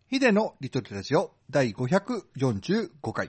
ヒデのリトルラジオ第545回。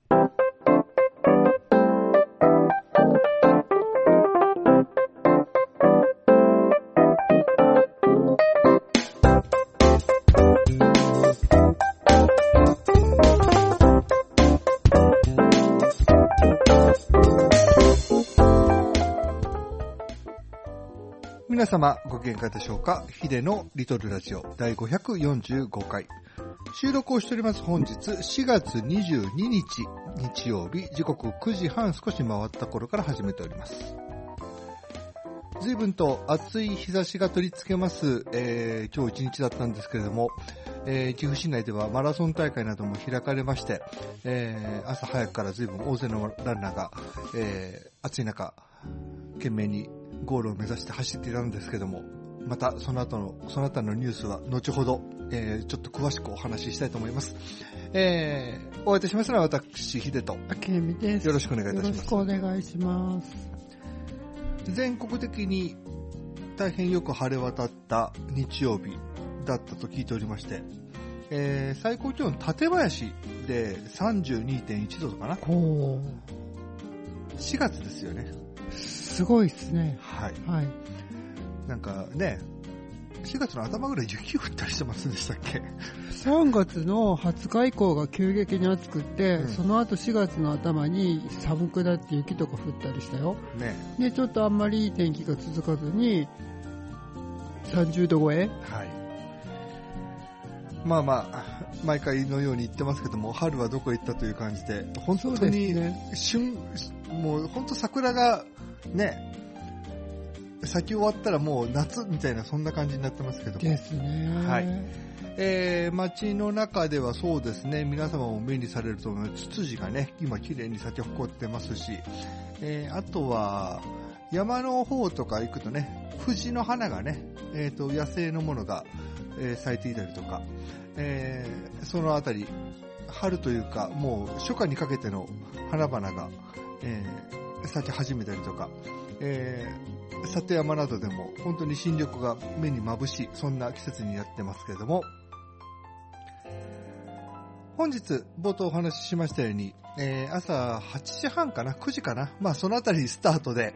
皆様ご機嫌かでしょうか。ヒデのリトルラジオ第545回。収録をしております本日4月22日日曜日、時刻9時半少し回った頃から始めております。随分と暑い日差しが照りつけます、今日一日だったんですけれども、岐阜市内ではマラソン大会なども開かれまして、朝早くから随分大勢のランナーが、暑い中懸命にゴールを目指して走っていたんですけども、またその他のニュースは後ほど、ちょっと詳しくお話ししたいと思います。お会いいたしますのは私ヒデと明美です。 よろしくお願いいたします。 よろしくお願いします。 全国的に大変よく晴れ渡った日曜日だったと聞いておりまして、最高気温館林で 32.1 度とかな。4月ですよね。 すごいですね。 はい。 はい。 なんかね、4月の頭ぐらい雪降ったりしてませんでしたっけ ？3月の20日以降が急激に暑くって、その後4月の頭に寒くなって雪とか降ったりしたよ。 ね。 で、ちょっとあんまりいい天気が続かずに、30度超え？ はい。まあまあ、毎回のように言ってますけども、春はどこへ行ったという感じで、本当にもう本当桜がね、咲き終わったらもう夏みたいなそんな感じになってますけども。 ですね。 はい。街の中ではそうですね、皆様も目にされると思います。ツツジがね、今綺麗に咲き誇ってますし、あとは山の方とか行くとね、藤の花がね、野生のものが、咲いていたりとか、そのあたり春というかもう初夏にかけての花々が、咲き始めたりとか、里山などでも本当に新緑が目にまぶしい、そんな季節になってますけれども、本日冒頭お話ししましたように、朝8時半かな9時かな、まあそのあたりスタートで、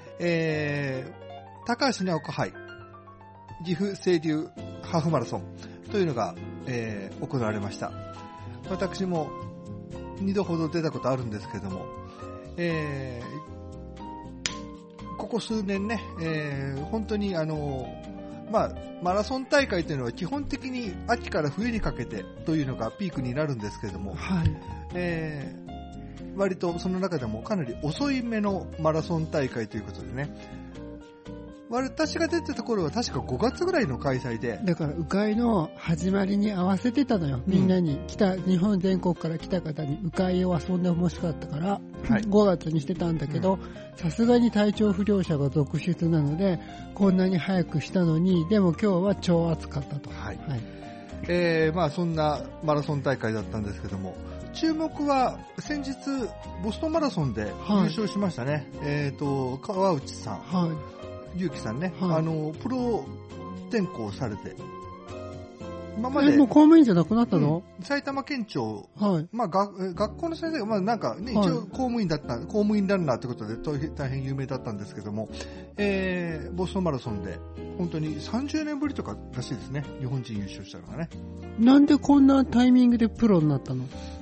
高橋直子杯岐阜清流ハーフマラソンというのが、行われました。私も2度ほど出たことあるんですけども、ここ数年ね、本当にマラソン大会というのは基本的に秋から冬にかけてというのがピークになるんですけれども、 はい。 割とその中でもかなり遅い目のマラソン大会ということでね、私が出てた頃は確か5月ぐらいの開催で、 だから鵜飼の始まりに合わせてたのよ。みんなに日本全国から来た方に鵜飼を遊んでほしかったから、はい、5月にしてたんだけど、さすがに体調不良者が続出なのでこんなに早くしたのに、でも今日は超暑かったと。はい。 はい。まあそんなマラソン大会だったんですけども、注目は先日ボストンマラソンで優勝しましたね。川内さん。はい。ゆうきさんね、はい、プロ転向されて、今までもう公務員じゃなくなったの？ 埼玉県庁、 はい、 まあ学校の先生がまあなんかね、一応公務員ランナーということで大変有名だったんですけども、ボストンマラソンで本当に30年ぶりとからしいですね、日本人優勝したのがね。 なんでこんなタイミングでプロになったの？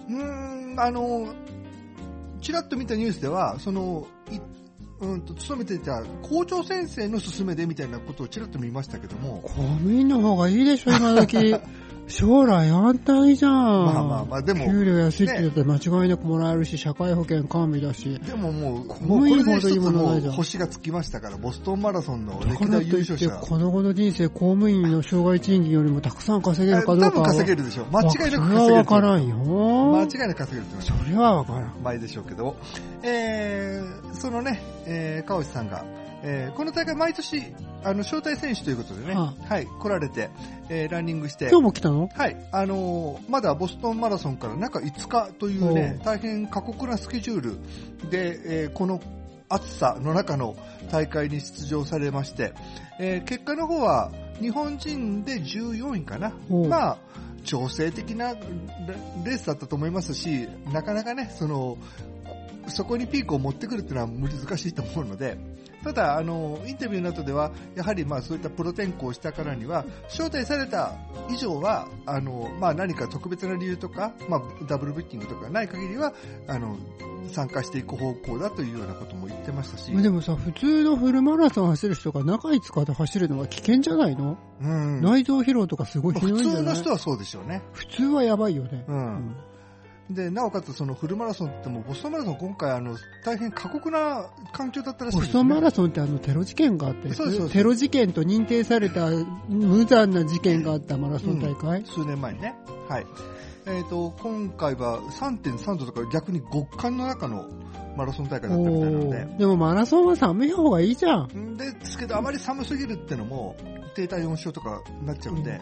ちらっと見たニュースでは勤めていた校長先生の勧めでみたいなことをちらっと見ましたけども、 公務員の方がいいでしょ今時将来安泰じゃん。 まあでも給料安いって言って間違いなくもらえるし、社会保険完備だし。 でももう公務員ほどいいものないじゃん。 星がつきましたから、ボストンマラソンの歴代優勝者。 だからといってこの後の人生公務員の障害賃金よりもたくさん稼げるかどうかは多分稼げるでしょう。間違いなく稼げる。 それは分からんよ。 間違いなく稼げると思います。 それは分からん。 前でしょうけど、そのね、川内さんが、この大会毎年招待選手ということでね、はい、来られて、ランニングして、 今日も来たの？ はい、まだボストンマラソンから中5日というね、大変過酷なスケジュールで、この暑さの中の大会に出場されまして、結果の方は日本人で14位かな。まあ調整的なレースだったと思いますし、なかなかね、そこにピークを持ってくるっていうのは難しいと思うので、ただインタビューの後ではやはりそういったプロ転向したからには招待された以上は何か特別な理由とか、ダブルブッキングとかない限りは参加していく方向だというようなことも言ってましたし。 でもさ、普通のフルマラソン走る人が中5日で走るのは危険じゃないの？内臓疲労とかすごいひどいんじゃない？ 普通の人はそうでしょうね。 普通はやばいよね。 で、なおかつフルマラソンってもボストンマラソン今回大変過酷な環境だったらしいですね。ボストンマラソンってテロ事件があって、テロ事件と認定された無残な事件があったマラソン大会、 数年前にね。はい。今回は 3.3 度とか逆に極寒の中のマラソン大会だったみたいなので。 でもマラソンは寒い方がいいじゃん。 ですけどあまり寒すぎるってのも低体温症とかなっちゃうんで、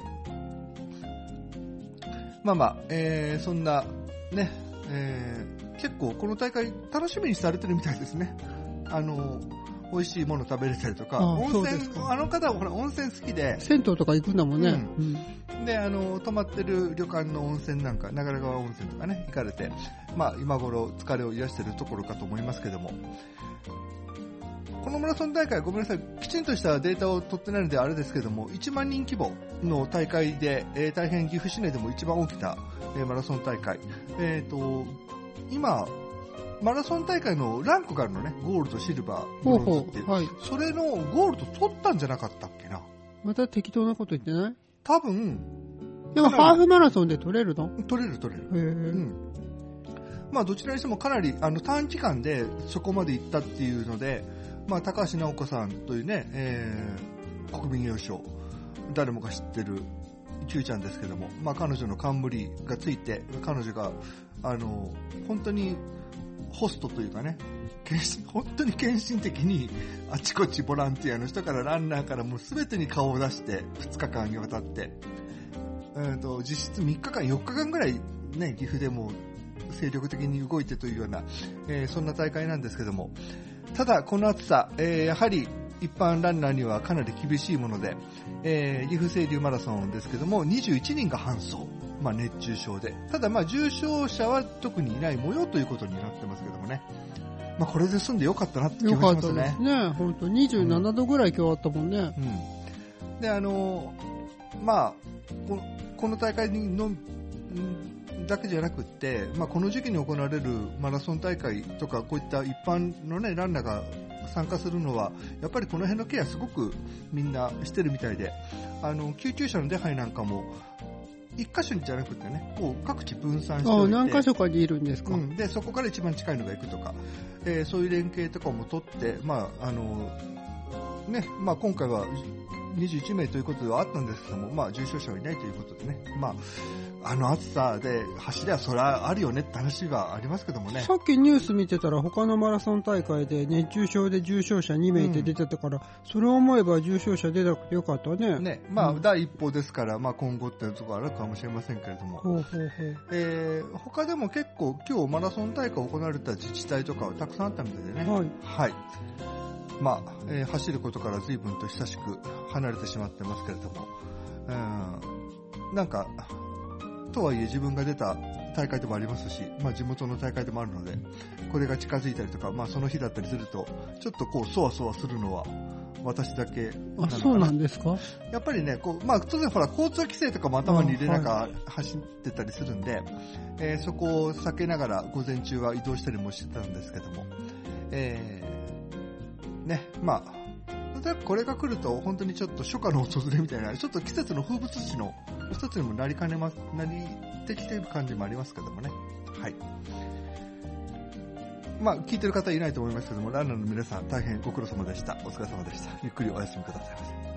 そんなね、結構この大会楽しみにされてるみたいですね。美味しいもの食べれたりとか、温泉、方はほら温泉好きで銭湯とか行くんだもんね。 で泊まってる旅館の温泉なんか長良川温泉とかね行かれて、今頃疲れを癒してるところかと思いますけども、このマラソン大会、ごめんなさい、きちんとしたデータを取ってないのであれですけども、1万人規模の大会で、大変岐阜市内でも一番起きた、マラソン大会。今、マラソン大会のランクがあるのね、ゴールド、シルバー、ブロンズっていう。それのゴールド取ったんじゃなかったっけな。 また適当なこと言ってない？ 多分。 でもハーフマラソンで取れるの？ 取れる。どちらにしてもかなり短期間でそこまで行ったっていうので、高橋尚子さんというね、国民栄誉賞、誰もが知ってる Q ちゃんですけども、彼女の冠がついて、彼女が本当にホストというかね、本当に献身的にあちこちボランティアの人からランナーからもう全てに顔を出して2日間にわたって、実質3日間4日間ぐらいね、岐阜でも精力的に動いてというような、そんな大会なんですけども、ただこの暑さ、やはり一般ランナーにはかなり厳しいもので、岐阜清流マラソンですけども21人が搬送、熱中症で、ただ重症者は特にいない模様ということになってますけどもね、これで済んでよかったなって気がしますね。よかったですね。 本当27度ぐらい今日あったもんね。 でこの大会のだけじゃなくって、この時期に行われるマラソン大会とかこういった一般のねランナーが参加するのはやっぱりこの辺のケアすごくみんなしてるみたいで、救急車の手配なんかも一箇所じゃなくてね、こう各地分散しておいて、 何箇所かにいるんですか。 でそこから一番近いのが行くとか、そういう連携とかも取って、今回は21名ということではあったんですけども、重症者はいないということでね、暑さで走りはそれはあるよねって話はありますけどもね。 さっきニュース見てたら他のマラソン大会で熱中症で重症者2名って出てたから、それを思えば重症者出なくてよかったね。 第一歩ですから、今後っていうところあるかもしれませんけれども、他でも結構今日マラソン大会行われた自治体とかはたくさんあったみたいでね。走ることから随分と久しく離れてしまってますけれども、とはいえ自分が出た大会でもありますし、地元の大会でもあるので、これが近づいたりとか、その日だったりするとちょっとこうそわそわするのは私だけなのかな。 そうなんですか。 やっぱりね、当然ほら交通規制とかも頭に入れながら走ってたりするんで、そこを避けながら午前中は移動したりもしてたんですけども、これが来ると本当にちょっと初夏の訪れみたいな、ちょっと季節の風物詩の一つにもなりてきている感じもありますけどもね。聞いてる方いないと思いますけども、ランナーの皆さん大変ご苦労様でした。お疲れ様でした。ゆっくりお休みください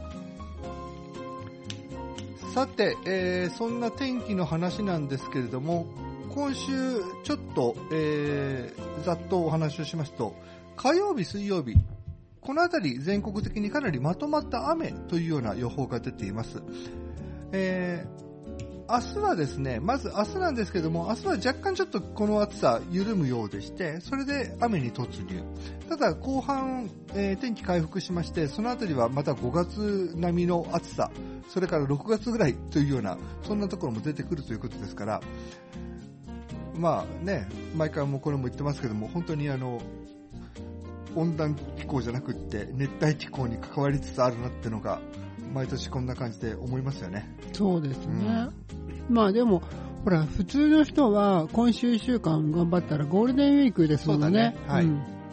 ませ。さて、そんな天気の話なんですけれども、今週ちょっと、ざっとお話をしますと、火曜日、水曜日、このあたり全国的にかなりまとまった雨というような予報が出ています。 明日はですね、まず明日なんですけども、明日は若干ちょっとこの暑さ緩むようでして、それで雨に突入。ただ後半、天気回復しまして、そのあたりはまた5月並みの暑さ、それから6月ぐらいというような、そんなところも出てくるということですから、まあね、毎回もこれも言ってますけども、本当に温暖気候じゃなくって熱帯気候に関わりつつあるなってのが毎年こんな感じで思いますよね。 そうですね、まあでもほら普通の人は今週1週間頑張ったらゴールデンウィークですもんね。 そうだね、はい、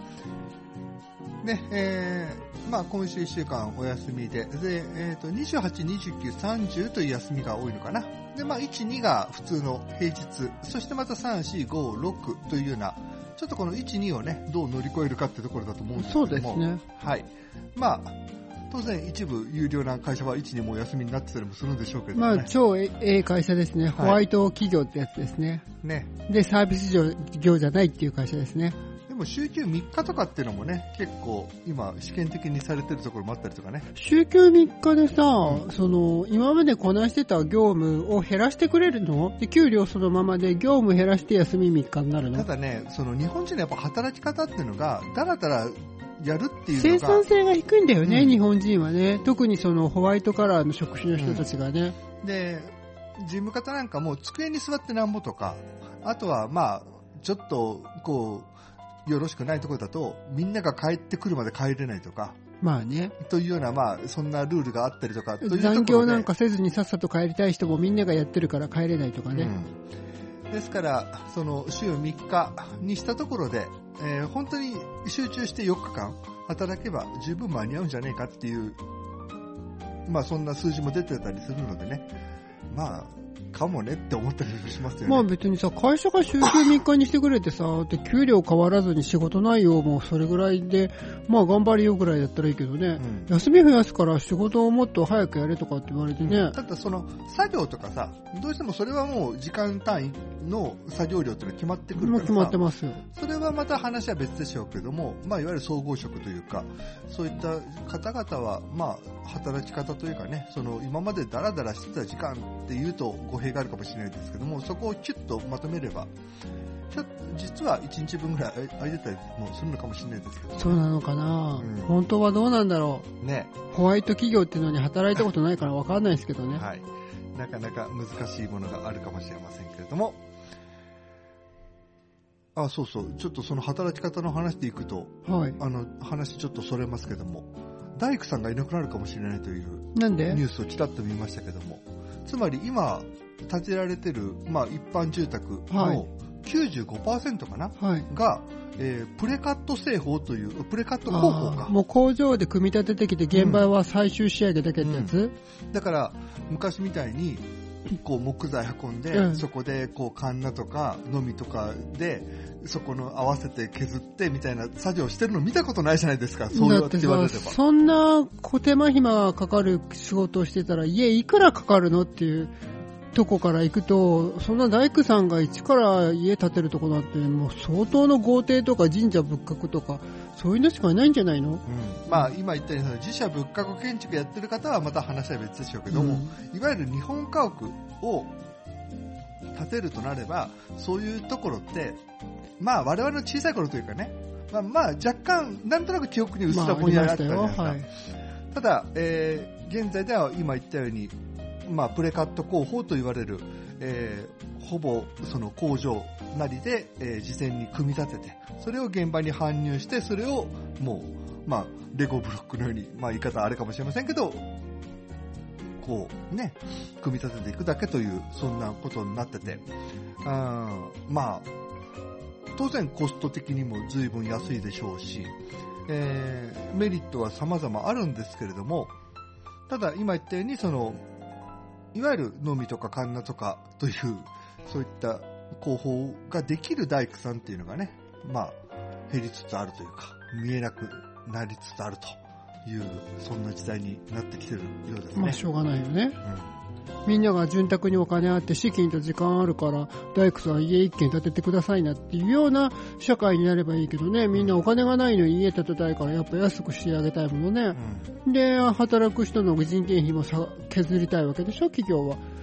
で、まあ今週1週間お休みで、28、29、30という休みが多いのかな。で、まあ1、2が普通の平日、そしてまた3、4、5、6というような、ちょっとこの1、2をね、どう乗り越えるかってところだと思うんですけども。 そうですね。 はい。まあ、当然一部有料な会社は1、2もお休みになってたりもするんでしょうけどね。 まあ超会社ですね。ホワイト企業ってやつですね。 ね。 で、サービス業じゃないっていう会社ですね。 でも週休3日とかっていうのもね、結構今試験的にされてるところもあったりとかね。 週休3日でさ、今までこなしてた業務を減らしてくれるの？で、給料そのままで業務減らして休み3日になるの？ ただね、日本人のやっぱ働き方っていうのが、だらだらやるっていうのが生産性が低いんだよね、日本人はね。特にホワイトカラーの職種の人たちがね。 で、事務方なんかも机に座ってなんぼとか、あとはまあ、ちょっとこう、よろしくないところだとみんなが帰ってくるまで帰れないとか、 まあね、 というような、まあそんなルールがあったりとかというところで、 残業なんかせずにさっさと帰りたい人もみんながやってるから帰れないとかね、 ですから週3日にしたところで、本当に集中して4日間働けば十分間に合うんじゃねえかっていう、まあそんな数字も出てたりするのでね、まあかもねって思ったりしますよね。 まあ別にさ、会社が週休3日にしてくれてさ、で給料変わらずに仕事内容もそれぐらいで、まあ頑張りよぐらいだったらいいけどね、休み増やすから仕事をもっと早くやれとかって言われてね。 ただ作業とかさ、どうしてもそれはもう時間単位の作業量っていうのは決まってくるからさ、 決まってますよ。 それはまた話は別でしょうけども、まあいわゆる総合職というか、そういった方々はまあ働き方というかね、今までダラダラしてた時間っていうと語弊があるかもしれないですけども、そこをキュッとまとめれば、実は1日分ぐらい空いてたりもするのかもしれないですけど、ね、 そうなのかな、本当はどうなんだろうね。 ホワイト企業っていうのに働いたことないから分かんないですけどね。 はい、なかなか難しいものがあるかもしれませんけれども、そうそう、ちょっとその働き方の話でいくと、はい、話ちょっとそれますけども、大工さんがいなくなるかもしれないというなんでニュースをちらっと見ましたけども、つまり今建てられてる、まあ、一般住宅の 95% かな、はい、が、プレカット製法というプレカット工法か、 もう工場で組み立ててきて現場は最終仕上げだけってやつ、 だから昔みたいにこう木材運んで、そこでこうカンナとかのみとかでそこの合わせて削ってみたいな作業してるの見たことないじゃないですか。そうやって言われれば、 そんな手間暇がかかる仕事をしてたら家いくらかかるのっていうとこから行くと、そんな大工さんが一から家建てるとこなんてもう相当の豪邸とか神社仏閣とかそういうのしかいないんじゃないの、 まあ今言ったように自社仏閣建築やってる方はまた話は別でしょうけども、いわゆる日本家屋を建てるとなればそういうところってまあ我々の小さい頃というかね、まあ若干なんとなく記憶に薄らぼんやりあったじゃないですか、はい、ただ、現在では今言ったようにまあ、プレカット工法と言われる、ほぼその工場なりで、事前に組み立ててそれを現場に搬入してそれをもう、まあ、レゴブロックのように、まあ、言い方あれかもしれませんけどこうね組み立てていくだけというそんなことになってて、まあ当然コスト的にも随分安いでしょうし、メリットは様々あるんですけれども、ただ今言ったようにいわゆるのみとかカンナとかというそういった工法ができる大工さんっていうのがね、まあ減りつつあるというか見えなくなりつつあるというそんな時代になってきてるようですね。 まあしょうがないよね、みんなが潤沢にお金あって資金と時間あるから大工さん家一軒建ててくださいなっていうような社会になればいいけどね、みんなお金がないのに家建てたいからやっぱ安くしてあげたいものね、で働く人の人件費も削りたいわけでしょ企業は。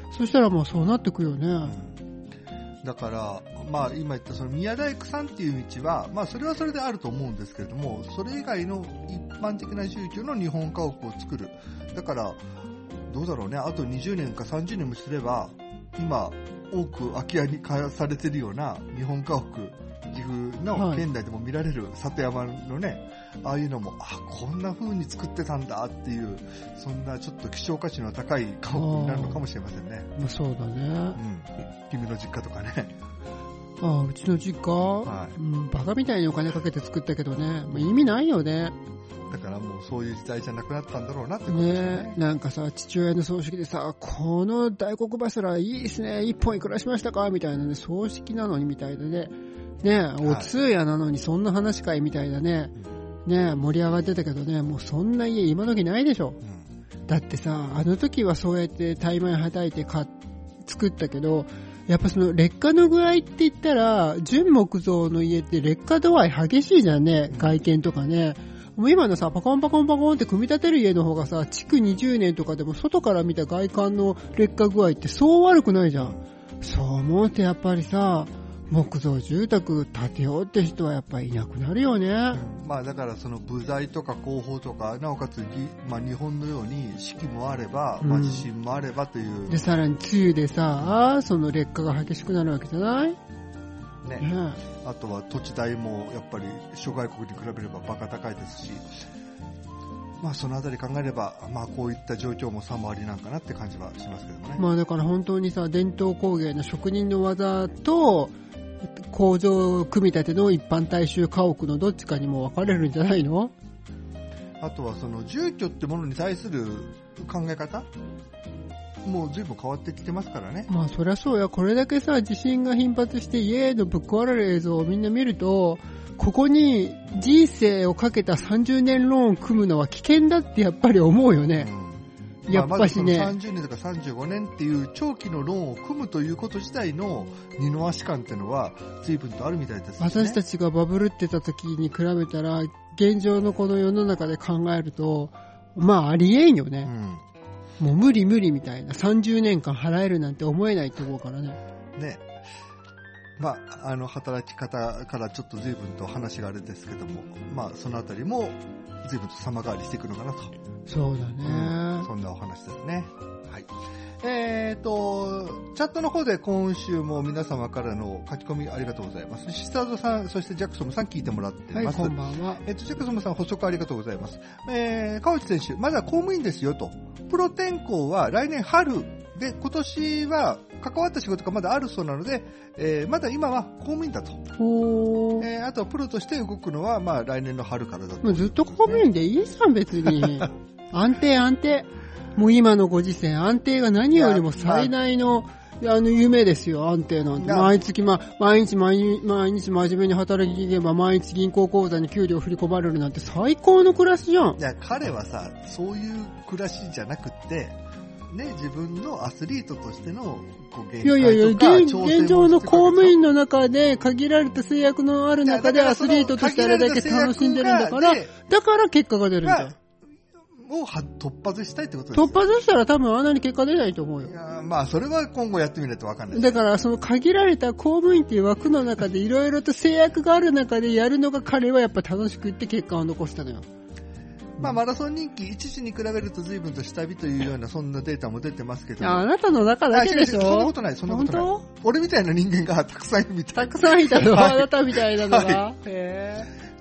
そしたらもうそうなってくよね。 だから、まあ今言ったその宮大工さんっていう道は、まあそれはそれであると思うんですけれども、それ以外の一般的な宗教の日本家屋を作る。だから、どうだろうね、あと20年か30年もすれば、今多く空き家に開発されてるような日本家屋、岐阜の県内でも見られる里山のね、ああいうのも、こんな風に作ってたんだっていう、そんなちょっと希少価値の高い家屋になるのかもしれませんね。 まあ、そうだね。 君の実家とかね。 うちの実家、バカみたいにお金かけて作ったけどね、もう意味ないよね。 だからもうそういう時代じゃなくなったんだろうなってことですね。 なんかさ、父親の葬式でさ、この大黒柱いいですね、一本いくらしましたかみたいなね、葬式なのにみたいなね。お通夜なのにそんな話かいみたいなね。盛り上がってたけどね、もうそんな家今時ないでしょ。だってさ、あの時はそうやって大枚はたいて作ったけど、やっぱその劣化の具合って言ったら、純木造の家って劣化度合い激しいじゃんね、外見とかね。もう今のさ、パコンパコンパコンって組み立てる家の方がさ、築20年とかでも外から見た外観の劣化具合ってそう悪くないじゃん。そう思うとやっぱりさ、木造住宅建てようって人はやっぱりいなくなるよね。 まあだからその部材とか工法とか、なおかつ、まあ、日本のように四季もあれば、まあ、地震もあればという。 で、さらに梅雨でさ、その劣化が激しくなるわけじゃない？ ね。あとは土地代もやっぱり諸外国に比べればバカ高いですし、まあそのあたり考えれば、まあこういった状況もさもありなんかなって感じはしますけどもね。 まあだから本当にさ、伝統工芸の職人の技と、工場組み立ての一般大衆家屋のどっちかにも分かれるんじゃないの？ あとはその住居ってものに対する考え方もう随分変わってきてますからね。 まあそりゃそうや。これだけさ、地震が頻発して家のぶっ壊れる映像をみんな見ると、ここに人生をかけた30年ローン組むのは危険だってやっぱり思うよね。やっぱしね、 まあ、30年とか35年っていう長期のローンを組むということ自体の二の足感っていうのは随分とあるみたいですね。 私たちがバブルってた時に比べたら、現状のこの世の中で考えると、まあありえんよね。もう無理みたいな。30年間払えるなんて思えないと思うからね。 まあ、働き方からちょっと随分と話があれですけども、まあそのあたりも随分と様変わりしていくのかなと。 そうだね。 そんなお話ですね。はい。チャットの方で今週も皆様からの書き込みありがとうございます。シスターズさん、そしてジャクソムさん聞いてもらってます。 はい、こんばんは。 ジャクソムさん補足ありがとうございます。川内選手、まだ公務員ですよと。プロ転向は来年春で、今年は関わった仕事がまだあるそうなので、まだ今は公務員だと。あとはプロとして動くのは、まあ来年の春からだと、 もうずっと公務員でいいじゃん、別に。安定。もう今のご時世、安定が何よりも最大の、夢ですよ、安定なんて。毎日真面目に働きに行けば、毎日銀行口座に給料振り込まれるなんて最高の暮らしじゃん。 いや、彼はさ、そういう暮らしじゃなくって、ね、自分のアスリートとしての限界とか現状の公務員の中で限られた制約のある中でアスリートとしてあれだけ楽しんでるんだから、だから結果が出るんだよ。 を突破したいってことですよ。 突破したら多分あんなに結果出ないと思うよ。 いや、まあそれは今後やってみないと分かんない。 だからその限られた公務員っていう枠の中でいろいろと制約がある中でやるのが彼はやっぱ楽しくって結果を残したのよ。 まあマラソン人気一時に比べると随分と下火というようなそんなデータも出てますけど。 あなたの中だけでしょ。 そんなことない。本当？俺みたいな人間がたくさんいるみたい。 たくさんいたの、あなたみたいなのが。 はい、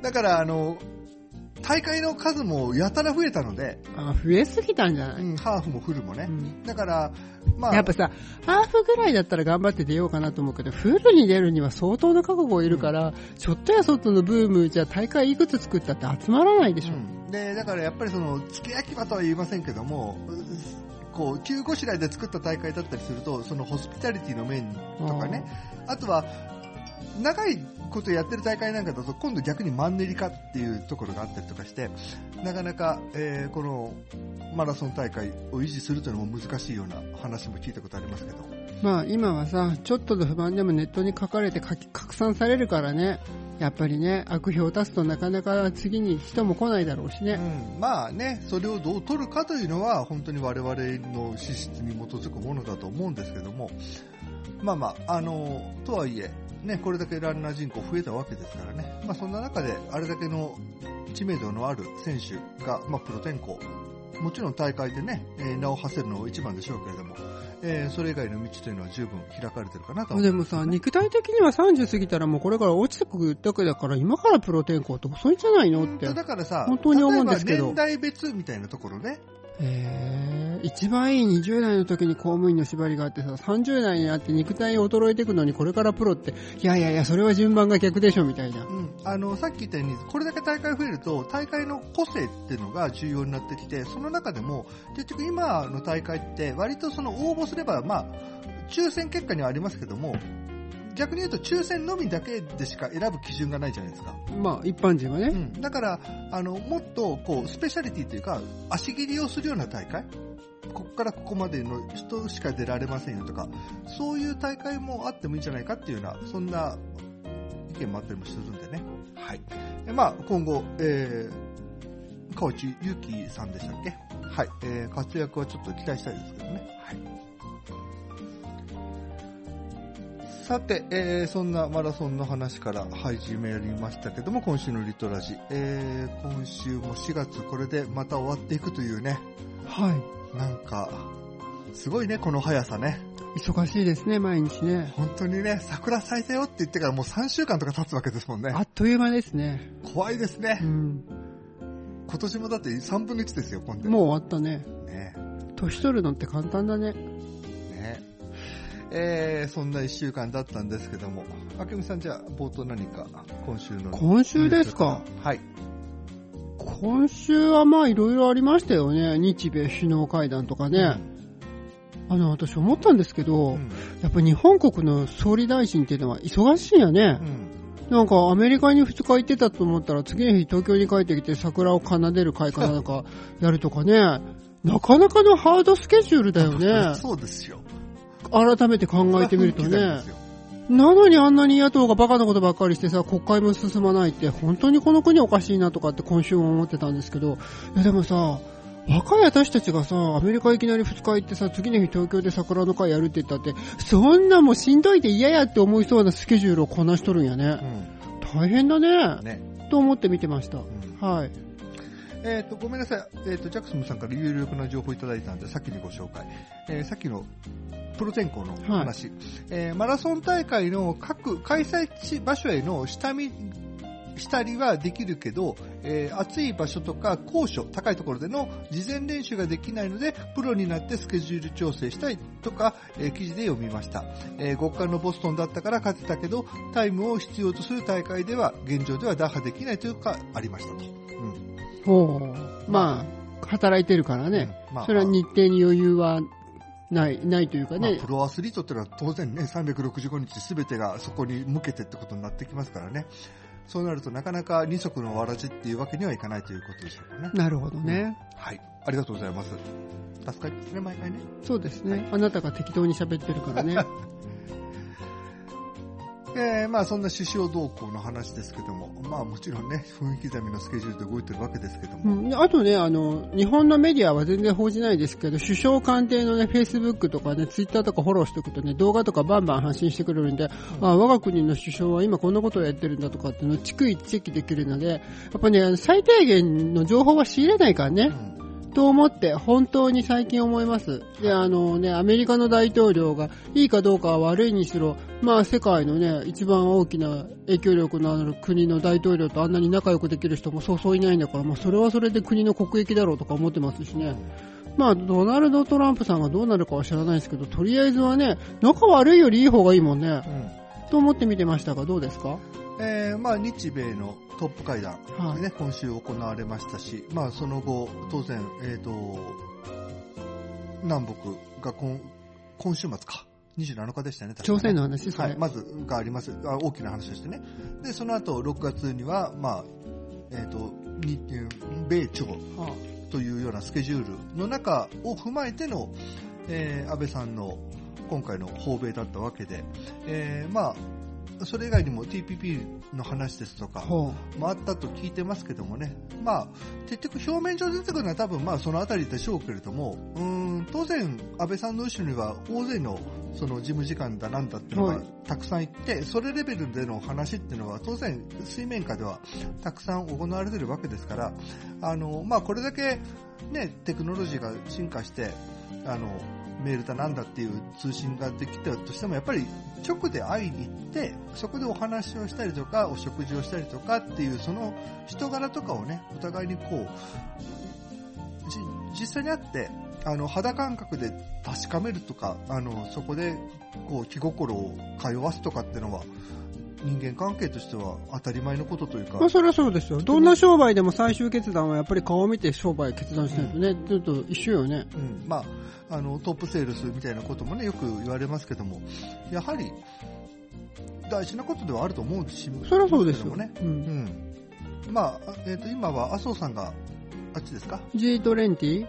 だから大会の数もやたら増えたので。 増えすぎたんじゃない？ ハーフもフルもね。だから、まあ。 やっぱさ、ハーフぐらいだったら頑張って出ようかなと思うけど、フルに出るには相当な覚悟いるから、ちょっとやそっとのブームじゃ大会いくつ作ったって集まらないでしょ。 で、だからやっぱりその、付け焼き場とは言いませんけども、急ごしらえで作った大会だったりすると、そのホスピタリティの面とかね、あとは、長いことやってる大会なんかだと今度逆にマンネリ化っていうところがあったりとかしてなかなか、このマラソン大会を維持するというのも難しいような話も聞いたことありますけど、 まあ今はさちょっとの不満でもネットに書かれて拡散されるからね。 やっぱりね、悪評を立つとなかなか次に人も来ないだろうしね。 まあね、それをどう取るかというのは本当に我々の資質に基づくものだと思うんですけども、まあまあ、とはいえ、ね、これだけランナー人口増えたわけですからね、まあそんな中であれだけの知名度のある選手が、まあプロ転向、もちろん大会でね、名を馳せるのが一番でしょうけれども、それ以外の道というのは十分開かれてるかなと思います、ね。 でもさ、肉体的には30過ぎたらもうこれから落ちてくるだけだから、今からプロ転向って遅いんじゃないのって。 だからさ、 本当に思うんですけど。 年代別みたいなところね。 一番いい20代の時に公務員の縛りがあってさ、30代になって肉体衰えていくのにこれからプロって、いやいやいや、それは順番が逆でしょみたいな。 さっき言ったように、これだけ大会増えると、大会の個性っていうのが重要になってきて、その中でも、結局今の大会って、割とその応募すれば、まあ、抽選結果にはありますけども、逆に言うと抽選のみだけでしか選ぶ基準がないじゃないですか。 まあ一般人はね。 だからもっとこうスペシャリティというか足切りをするような大会、ここからここまでの人しか出られませんよとか、そういう大会もあってもいいんじゃないかっていうような、そんな意見もあったりもするんでね。はい。まあ今後、川内優輝さんでしたっけ？はい。活躍はちょっと期待したいですけどね。はい。さて、そんなマラソンの話から始めましたけども、今週のリトラジ、今週も4月これでまた終わっていくというね。 はい。 なんか、すごいね、この速さね。 忙しいですね、毎日ね。 本当にね、桜咲いたよって言ってからもう3週間とか経つわけですもんね。 あっという間ですね。 怖いですね。今年もだって3分の1ですよ、今度。 もう終わったね。 ね。 年取るのって簡単だね。 そんな1週間だったんですけども、あけみさん、じゃあ冒頭何か今週の。 今週ですか。 はい。 今週はまあいろいろありましたよね。日米首脳会談とかね。私思ったんですけど、やっぱ日本国の総理大臣っていうのは忙しいんやね。なんかアメリカに2日行ってたと思ったら次の日東京に帰ってきて桜を奏でる会かなんかやるとかね。なかなかのハードスケジュールだよね。 そうですよ。 改めて考えてみるとね。なのにあんなに野党がバカなことばっかりしてさ、国会も進まないって、本当にこの国おかしいなとかって今週も思ってたんですけど、いやでもさ、若い私たちがさ、アメリカいきなり2日行ってさ、次の日東京で桜の会やるって言ったって、そんなもうしんどいで嫌やって思いそうなスケジュールをこなしとるんやね。大変だね。と思って見てました。はい。 ごめんなさい。ジャクソンさんから有力な情報いただいたんで、先にご紹介。さっきのプロ転向の話、マラソン大会の各開催地場所への下りはできるけど、暑い場所とか高所、高いところでの事前練習ができないので、プロになってスケジュール調整したいとか、記事で読みました。極寒のボストンだったから勝てたけど、タイムを必要とする大会では、現状では打破できないというか、ありましたと。 まあ、働いてるからね。それは日程に余裕はないというかね。 プロアスリートってのは当然ね、365日すべてがそこに向けてってことになってきますからね。そうなるとなかなか二足のわらじっていうわけにはいかないということでしょうかね。 なるほどね。 はい。ありがとうございます。助かりますね、毎回ね。 そうですね。あなたが適当に喋ってるからね。 まあそんな首相動向の話ですけども、まあもちろんね、分刻みのスケジュールで動いてるわけですけども。 あとね、日本のメディアは全然報じないですけど、首相官邸のね、Facebook とかね、Twitter とかフォローしておくとね、動画とかバンバン発信してくれるんで、我が国の首相は今こんなことをやってるんだとかっていうのを逐一チェックできるので、やっぱね、最低限の情報は仕入れないからね。と思って本当に最近思います。で、アメリカの大統領がいいかどうかは悪いにしろ、まあ世界のね、一番大きな影響力のある国の大統領とあんなに仲良くできる人もそうそういないんだから、まあそれはそれで国の国益だろうとか思ってますしね。まあドナルド・トランプさんがどうなるかは知らないですけど、とりあえずはね、仲悪いよりいい方がいいもんね。と思って見てましたが、どうですか？ まあ日米のトップ会談でね、今週行われましたし、まあその後、当然、南北が今週末か、27日でしたね、確かに。 朝鮮の話ですね。 はい、まずがあります。大きな話としてね。で、その後、6月には、まあ、米朝というようなスケジュールの中を踏まえての、安倍さんの今回の訪米だったわけで、まあ、 それ以外にも TPP の話ですとかもあったと聞いてますけどもね、結局表面上出てくるのは多分そのあたりでしょうけれども、当然安倍さんの後ろには大勢のその事務次官だなんだっていうのがたくさんいて、それレベルでの話っていうのは当然水面下ではたくさん行われているわけですから、これだけね、テクノロジーが進化して、メールだなんだっていう通信ができたとしても、やっぱり直で会いに行って、そこでお話をしたりとか、お食事をしたりとかっていう、その人柄とかをね、お互いに実際に会って、肌感覚で確かめるとか、そこで、気心を通わすとかっていうのは、人間関係としては当たり前のことというか。 それはそうですよ。どんな商売でも最終決断はやっぱり顔を見て商売決断しないとね、ちょっと一緒よね。 トップセールスみたいなこともね、よく言われますけども、やはり大事なことではあると思うし、 それはそうですよね。今は麻生さんがあっちですか？ G20？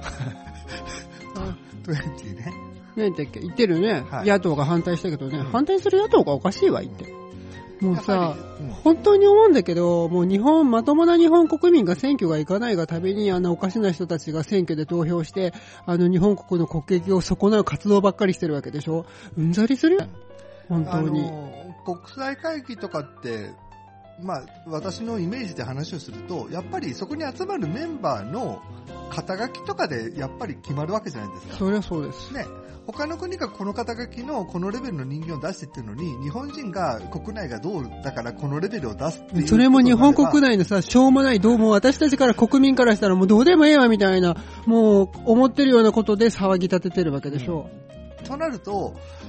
20ね。 ねって言ってるね、 はい、 野党が反対したけどね、反対する野党がおかしいわ言って。もうさ、 うん、 本当に思うんだけど、もうまともな日本国民が選挙が行かないがために、おかしな人たちが選挙で投票して、日本国の国益を損なう活動ばっかりしてるわけでしょ。うんざりするよ。本当に。 国際会議とかって、私のイメージで話をすると、やっぱりそこに集まるメンバーの肩書きとかでやっぱり決まるわけじゃないですか。 そりゃそうです。 ね。他の国がこの肩書きのこのレベルの人間を出してってるのに、日本人が国内がどうだからこのレベルを出すっていう。 それも日本国内のさ、しょうもない、どうも私たちから国民からしたらもうどうでもええわみたいな、もう思ってるようなことで騒ぎ立ててるわけでしょ。 となると、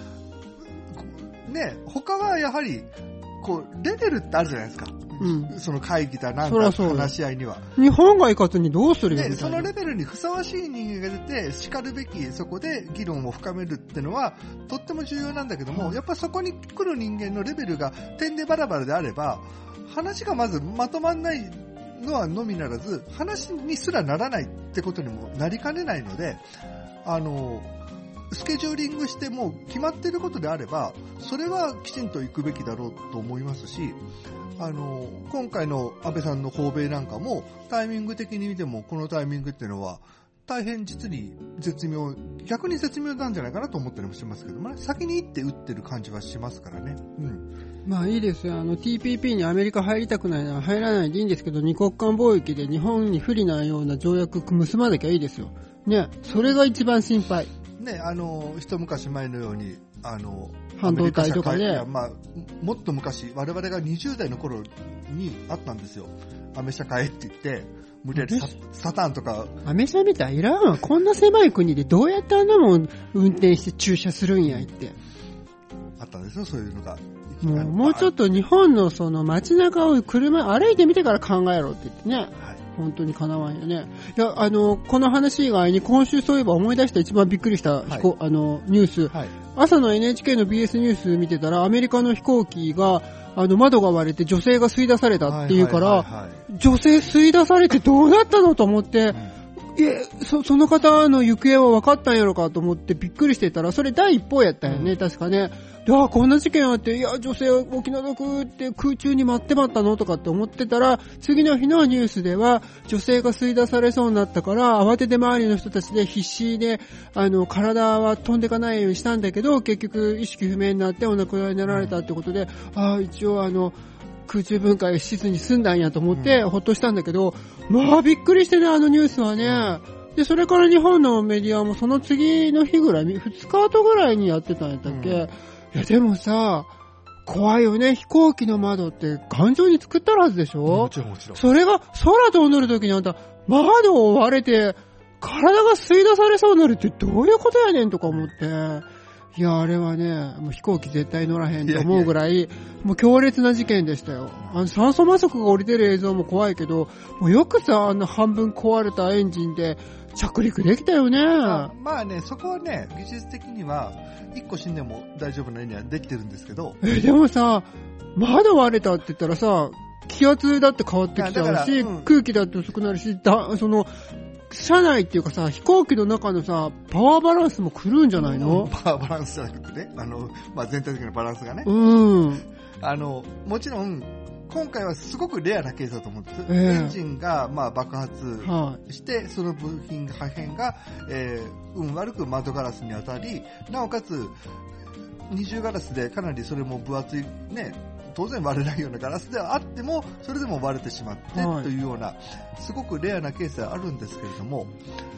ね、他はやはり、レベルってあるじゃないですか。その会議だなんか話し合いには。 日本が行かずにどうするよみたいな。 そのレベルにふさわしい人間が出て、叱るべき、そこで議論を深めるってのは、とっても重要なんだけども、やっぱそこに来る人間のレベルが点でバラバラであれば、話がまずまとまんないのはのみならず、話にすらならないってことにもなりかねないので、スケジューリングしても決まっていることであれば、それはきちんと行くべきだろうと思いますし、今回の安倍さんの訪米なんかも、タイミング的に見ても、このタイミングっていうのは、大変実に逆に絶妙なんじゃないかなと思ったりもしますけどもね、先に行って打ってる感じはしますからね。 いいですよ。TPP にアメリカ入りたくないなら入らないでいいんですけど、二国間貿易で日本に不利なような条約結ばなきゃいいですよ。ね、それが一番心配。 ね、一昔前のように、 半導体とかね。 もっと昔、我々が20代の頃にあったんですよ。アメ車買えって言って、無理やりサターンとか。アメ車みたいいらんわ。こんな狭い国でどうやってあんなもん運転して駐車するんや、言って。 あったんですよ、そういうのが。 もうちょっと日本のその街中を歩いてみてから考えろって言ってね。本当にかなわんよね。いや、この話以外に今週そういえば思い出した一番びっくりした、ニュース、朝の NHK の BS ニュース見てたら、アメリカの飛行機が、窓が割れて女性が吸い出されたっていうから、女性吸い出されてどうなったのと思って、その方の行方は分かったんやろかと思ってびっくりしてたら、それ第一報やったよね、確かね。こんな事件あって、女性お気の毒って空中に待ってまったのとかって思ってたら、次の日のニュースでは、女性が吸い出されそうになったから、慌てて周りの人たちで必死で、体は飛んでかないようにしたんだけど、結局意識不明になってお亡くなりになられたってことで、一応空中分解施設に住んだんやと思って、ほっとしたんだけど、びっくりしてね、ニュースはね。で、それから日本のメディアもその次の日ぐらい、2日後ぐらいにやってたんやったっけ。いや、でもさ、怖いよね。飛行機の窓って頑丈に作ってあるはずでしょ？ もちろんもちろん。 それが空飛んでる時にあんた、窓を割れて、体が吸い出されそうになるってどういうことやねんとか思って。いや、あれはね、もう飛行機絶対乗らへんと思うぐらい、もう強烈な事件でしたよ。酸素マスクが降りてる映像も怖いけど、もうよくさ、半分壊れたエンジンで着陸できたよね。 そこはね、技術的には、1個死んでも大丈夫なようにはできてるんですけど。 でもさ、窓割れたって言ったらさ、気圧だって変わってきちゃうし、空気だって薄くなるし、 車内っていうかさ、飛行機の中のさ、パワーバランスも狂うんじゃないの？ パワーバランスじゃなくてね、全体的なバランスがね。もちろん、今回はすごくレアなケースだと思うんです。エンジンが爆発して、その部品、破片が、運悪く窓ガラスに当たり、なおかつ、二重ガラスでかなりそれも分厚いね、当然割れないようなガラスではあっても、それでも割れてしまって、というような、すごくレアなケースはあるんですけれども、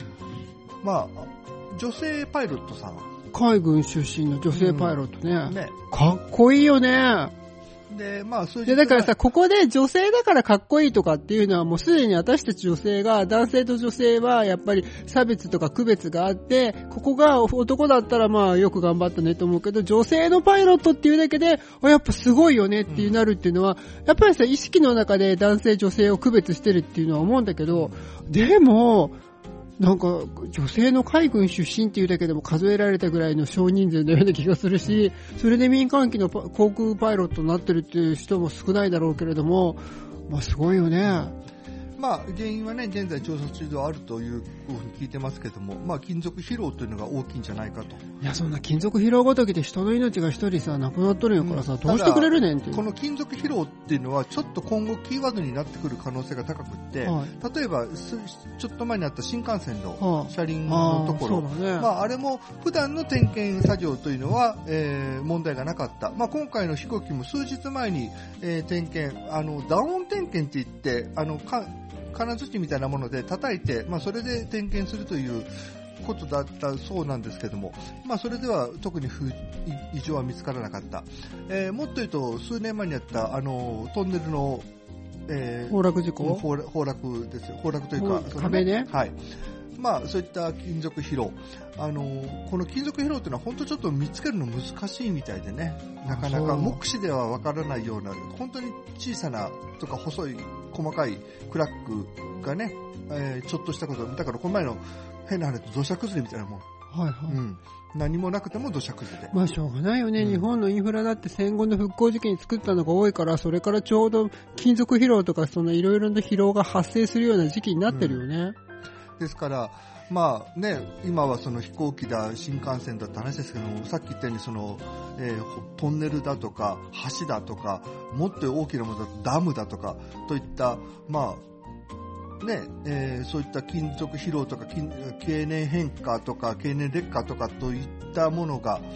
女性パイロットさん。 海軍出身の女性パイロットね。かっこいいよね。 で、そういうだからさ、ここで女性だからかっこいいとかっていうのはもうすでに私たち女性が、男性と女性はやっぱり差別とか区別があって、ここが男だったらよく頑張ったねと思うけど、女性のパイロットっていうだけで、やっぱすごいよねっていうなるっていうのは、やっぱりさ、意識の中で男性女性を区別してるっていうのは思うんだけど、でも、なんか、女性の海軍出身っていうだけでも数えられたぐらいの少人数のような気がするし、それで民間機の航空パイロットになってるっていう人も少ないだろうけれども、すごいよね。 原因はね、現在調査中ではあるというふうに聞いてますけども、金属疲労というのが大きいんじゃないかと。 いや、そんな金属疲労ごときで人の命が一人さ、亡くなっとるんやからさ、どうしてくれるねんっていう。 この金属疲労っていうのは、ちょっと今後キーワードになってくる可能性が高くって、例えば、ちょっと前にあった新幹線の車輪のところ、あれも普段の点検作業というのは、問題がなかった。今回の飛行機も数日前に、点検、ダウン点検って言って、金槌みたいなもので叩いて、それで点検するということだったそうなんですけども、それでは特に異常は見つからなかった。もっと言うと、数年前にあったトンネルの、 崩落事故？ 崩落ですよ。崩落というか、 壁ね。 はい。そういった金属疲労。この金属疲労というのは本当ちょっと見つけるの難しいみたいでね。なかなか目視ではわからないような、本当に小さなとか細い、細かいクラックがね、ちょっとしたこと、だからこの前の変な話と土砂崩れみたいなもん。何もなくても土砂崩れ。 しょうがないよね。日本のインフラだって戦後の復興時期に作ったのが多いから、それからちょうど金属疲労とかそのいろいろな疲労が発生するような時期になってるよね。 ですから、今はその飛行機だ、新幹線だって話ですけども、さっき言ったようにトンネルだとか、橋だとか、もっと大きなものだとダムだとか、といった、そういった金属疲労とか、経年変化とか、経年劣化とかといったものが、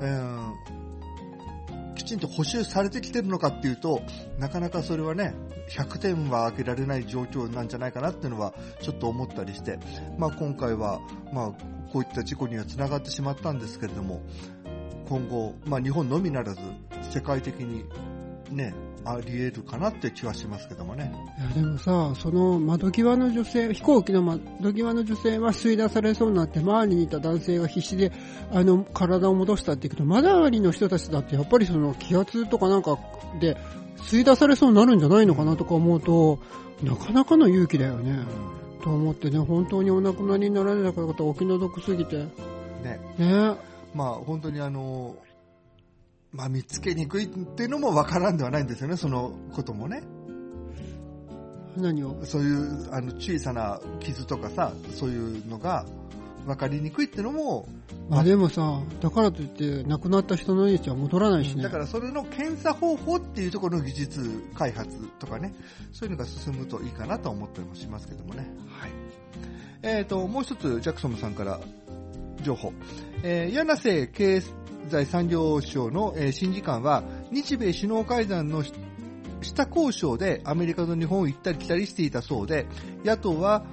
きちんと補修されてきてるのかっていうと、なかなかそれはね、100点は開けられない状況なんじゃないかなっていうのはちょっと思ったりして、今回はこういった事故にはつながってしまったんですけれども、今後日本のみならず世界的にね、あり得るかなって気はしますけどもね。 いやでもさ、その窓際の女性、飛行機の窓際の女性は吸い出されそうになって、周りにいた男性が必死で体を戻したって言うけど、周りの人たちだってやっぱりその気圧とかなんかで吸い出されそうになるんじゃないのかなとか思うと、なかなかの勇気だよね、と思ってね。本当にお亡くなりになられた方お気の毒すぎてね。 本当に見つけにくいっていうのもわからんではないんですよね、そのこともね。 何を？ そういう小さな傷とかさ、そういうのがわかりにくいっていうのも、 でもさ、だからといって亡くなった人の命は戻らないしね。 だからそれの検査方法っていうところの技術開発とかね、そういうのが進むといいかなと思ったりもしますけどもね。はい。もう一つジャクソンさんから情報。柳瀬経済産業省の審議官は、日米首脳会談の下交渉でアメリカと日本を行ったり来たりしていたそうで、野党は、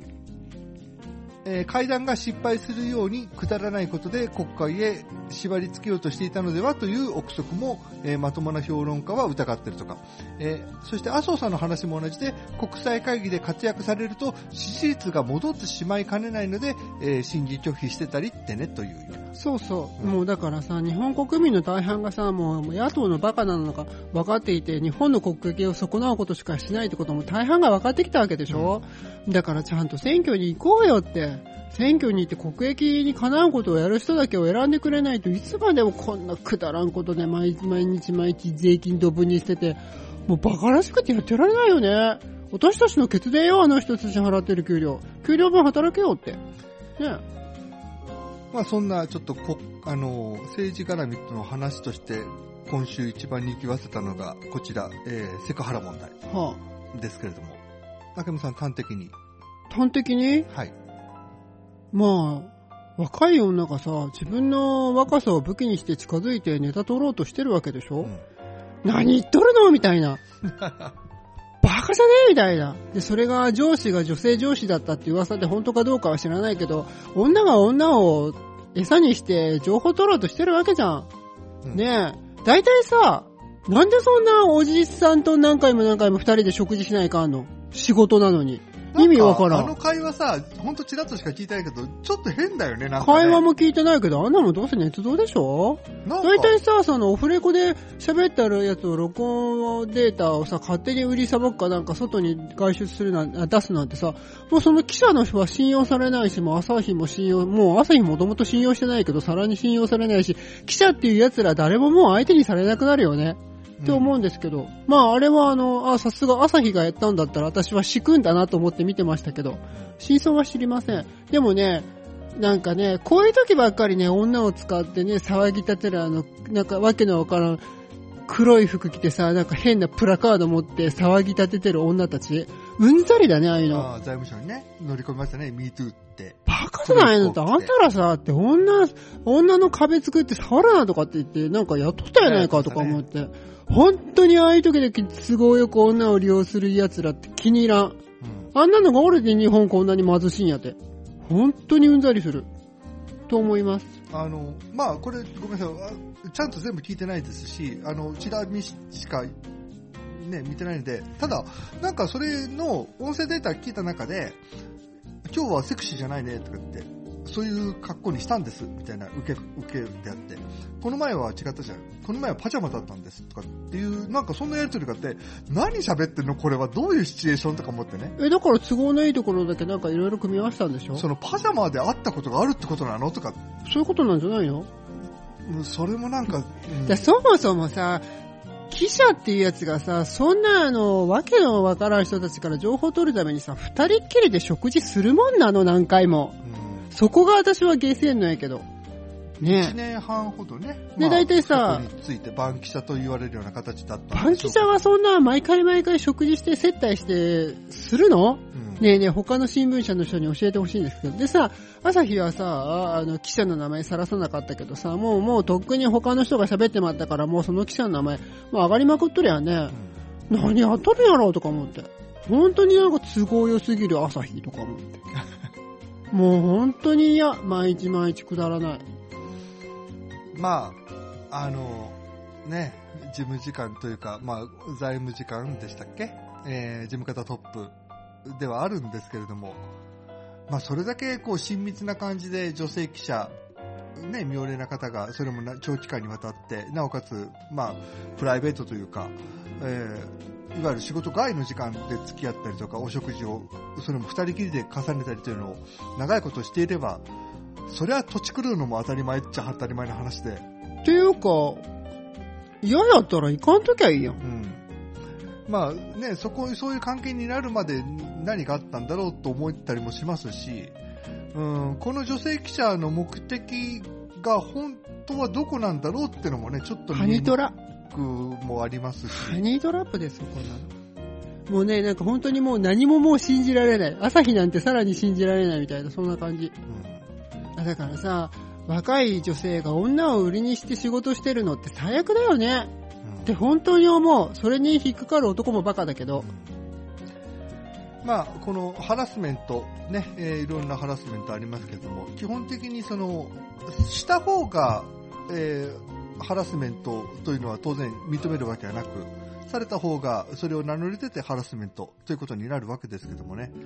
会談が失敗するようにくだらないことで国会へ縛り付けようとしていたのではという憶測も、まともな評論家は疑っているとか、そして麻生さんの話も同じで、国際会議で活躍されると支持率が戻ってしまいかねないので、審議拒否してたりってねという。 そうそう、もうだからさ、日本国民の大半がさ、もう野党のバカなのか分かっていて、日本の国益を損なうことしかしないってことも大半が分かってきたわけでしょ、だからちゃんと選挙に行こうよって。選挙に行って国益にかなうことをやる人だけを選んでくれないといつまでもこんなくだらんことで毎日税金ドブにしてて、 もうバカらしくてやってられないよね。私たちの血税よ、あの人たちに払ってる給料分働けよってね。 まあそんなちょっと政治絡みの話として今週一番に行きわせたのがこちら、セクハラ問題ですけれども、中山さん端的に。 はい。まあ若い女がさ、自分の若さを武器にして近づいてネタ取ろうとしてるわけでしょ、何言っとるのみたいな。バカじゃねえみたいな。で、それが上司が女性上司だったって噂で本当かどうかは知らないけど、女が女を餌にして情報取ろうとしてるわけじゃん。ねえ。だいたいさ、なんでそんなおじさんと何回も二人で食事しないかんの？仕事なのに。意味わからん。 あの会話さ、ほんとチラッとしか聞いてないけど、ちょっと変だよね、なんかね。 会話も聞いてないけど、あんなもんどうせ捏造でしょ？だいたいさ、そのオフレコで喋ってあるやつを録音データをさ、勝手に売りさばくかなんか外に外出する出すなんてさ、もうその記者の人は信用されないし、もう朝日も朝日もともと信用してないけど、さらに信用されないし、記者っていう奴ら誰ももう相手にされなくなるよね。って思うんですけど、まああれはさすが朝日がやったんだったら私は仕組んだなと思って見てましたけど、真相は知りません。でもね、なんかね、こういう時ばっかりね、女を使ってね、騒ぎ立てるなんかわけのわからん黒い服着てさ、なんか変なプラカード持って騒ぎ立ててる女たち、うんざりだね、ああいうの。 財務省にね、乗り込みましたね、MeToo って。 バカじゃないのって、あんたらさ、って女の壁作って触るなとかって言って、なんかやっとったやないかとか思って。本当にああいう時で都合よく女を利用する奴らって気に入らん。あんなのが俺で日本こんなに貧しいんやって。本当にうんざりする。と思います。 まあこれごめんなさい。ちゃんと全部聞いてないですし、チラ見しかね、見てないんで、ただ、なんかそれの音声データ聞いた中で、今日はセクシーじゃないねとか言って、そういう格好にしたんですみたいな受けであって、この前は違ったじゃん、この前はパジャマだったんですとかっていう、なんかそんなやりとりがあって、何喋ってんのこれは、どういうシチュエーションとか思ってね。 だから都合のいいところだけなんかいろいろ組み合わせたんでしょ。 そのパジャマで会ったことがあるってことなのとか。 そういうことなんじゃないの？ それもなんか、 そもそもさ、記者っていうやつがさ、そんなわけのわからん人たちから情報を取るためにさ、二人っきりで食事するもんなの、何回も。そこが私は下船のやけど。ね。 1年半ほどね。 で、大体さ、 についてバンキシャと言われるような形だった。 バンキシャはそんな毎回食事して接待してするの？ねえねえ、他の新聞社の人に教えてほしいんですけど。でさ、朝日はさ、記者の名前さらさなかったけどさ、もうとっくに他の人が喋ってまったから、もうその記者の名前、もう上がりまくっとるやんね。何やっとるんやろうとか思って。本当になんか都合良すぎる朝日とか思って。もう本当に嫌、毎日くだらない。 まあ、ね、事務次官というか、まあ、財務次官でしたっけ？事務方トップではあるんですけれども、まあ、それだけこう親密な感じで女性記者、ね、妙齢な方が、それも長期間にわたって、なおかつ、まあ、プライベートというか、いわゆる仕事外の時間で付き合ったりとか、お食事を、それも二人きりで重ねたりというのを長いことしていれば、それは土地狂うのも当たり前っちゃ当たり前の話で。 っていうか、嫌やったら行かんときゃいいやん。 まあね、そういう関係になるまで何があったんだろうと思ったりもしますし、この女性記者の目的が本当はどこなんだろうってのもね、ちょっとハニトラもありますし。 ハニートラップですよ、こんなの。もうね、なんか本当にもう何ももう信じられない。朝日なんてさらに信じられないみたいな、そんな感じ。だからさ、若い女性が女を売りにして仕事してるのって最悪だよね。って本当に思う。それに引っかかる男もバカだけど。 まあ、このハラスメント、ね、いろんなハラスメントありますけども、基本的にした方が、ハラスメントというのは当然認めるわけはなく、された方がそれを名乗り出てハラスメントということになるわけですけどもね。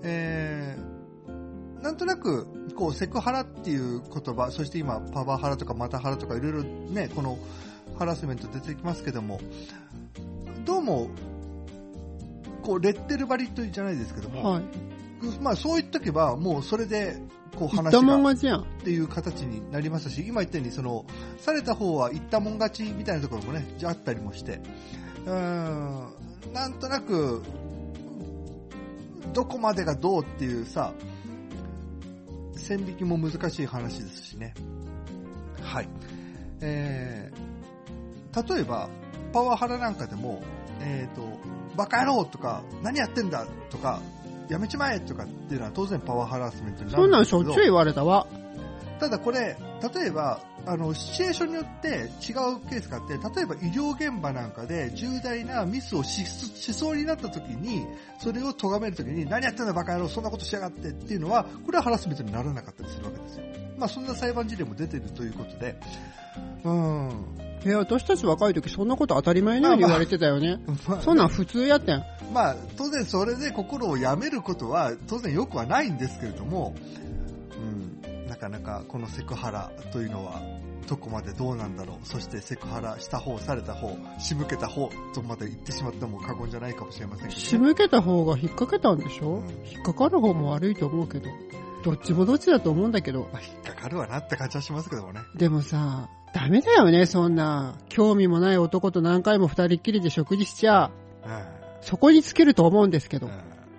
なんとなく、セクハラっていう言葉、そして今、パワハラとかマタハラとかいろいろね、このハラスメント出てきますけども、どうも、レッテル張りというじゃないですけども、はい、まあそう言っとけば、もうそれで、話がっていう形になりますし、今言ったように、された方は言ったもん勝ちみたいなところもね、あったりもして、 なんとなく、どこまでがどうっていうさ、線引きも難しい話ですしね。はい。例えば、パワハラなんかでも、バカ野郎とか、何やってんだとか、やめちまえとかっていうのは当然パワーハラスメントになるんですけど。 そんなんしょっちゅう言われたわ。 ただこれ、例えば、シチュエーションによって違うケースがあって、例えば医療現場なんかで重大なミスをしそうになった時に、それを咎める時に、何やってんだバカ野郎、そんなことしやがってっていうのは、これはハラスメントにならなかったりするわけですよ。まあそんな裁判事例も出てるということで、 私たち若い時そんなこと当たり前のように言われてたよね。そんなん普通やってん。 まあ当然それで心を病めることは当然良くはないんですけれども、なかなかこのセクハラというのはどこまでどうなんだろう。そしてセクハラした方、された方、仕向けた方とまで言ってしまっても過言じゃないかもしれませんけど、ね。 仕向けた方が引っ掛けたんでしょ、引っかかる方も悪いと思うけど。どっちもどっちだと思うんだけど。 まあ、引っかかるわなって感じはしますけどもね。 でもさ、ダメだよね、そんな。興味もない男と何回も二人っきりで食事しちゃ。そこに尽きると思うんですけど。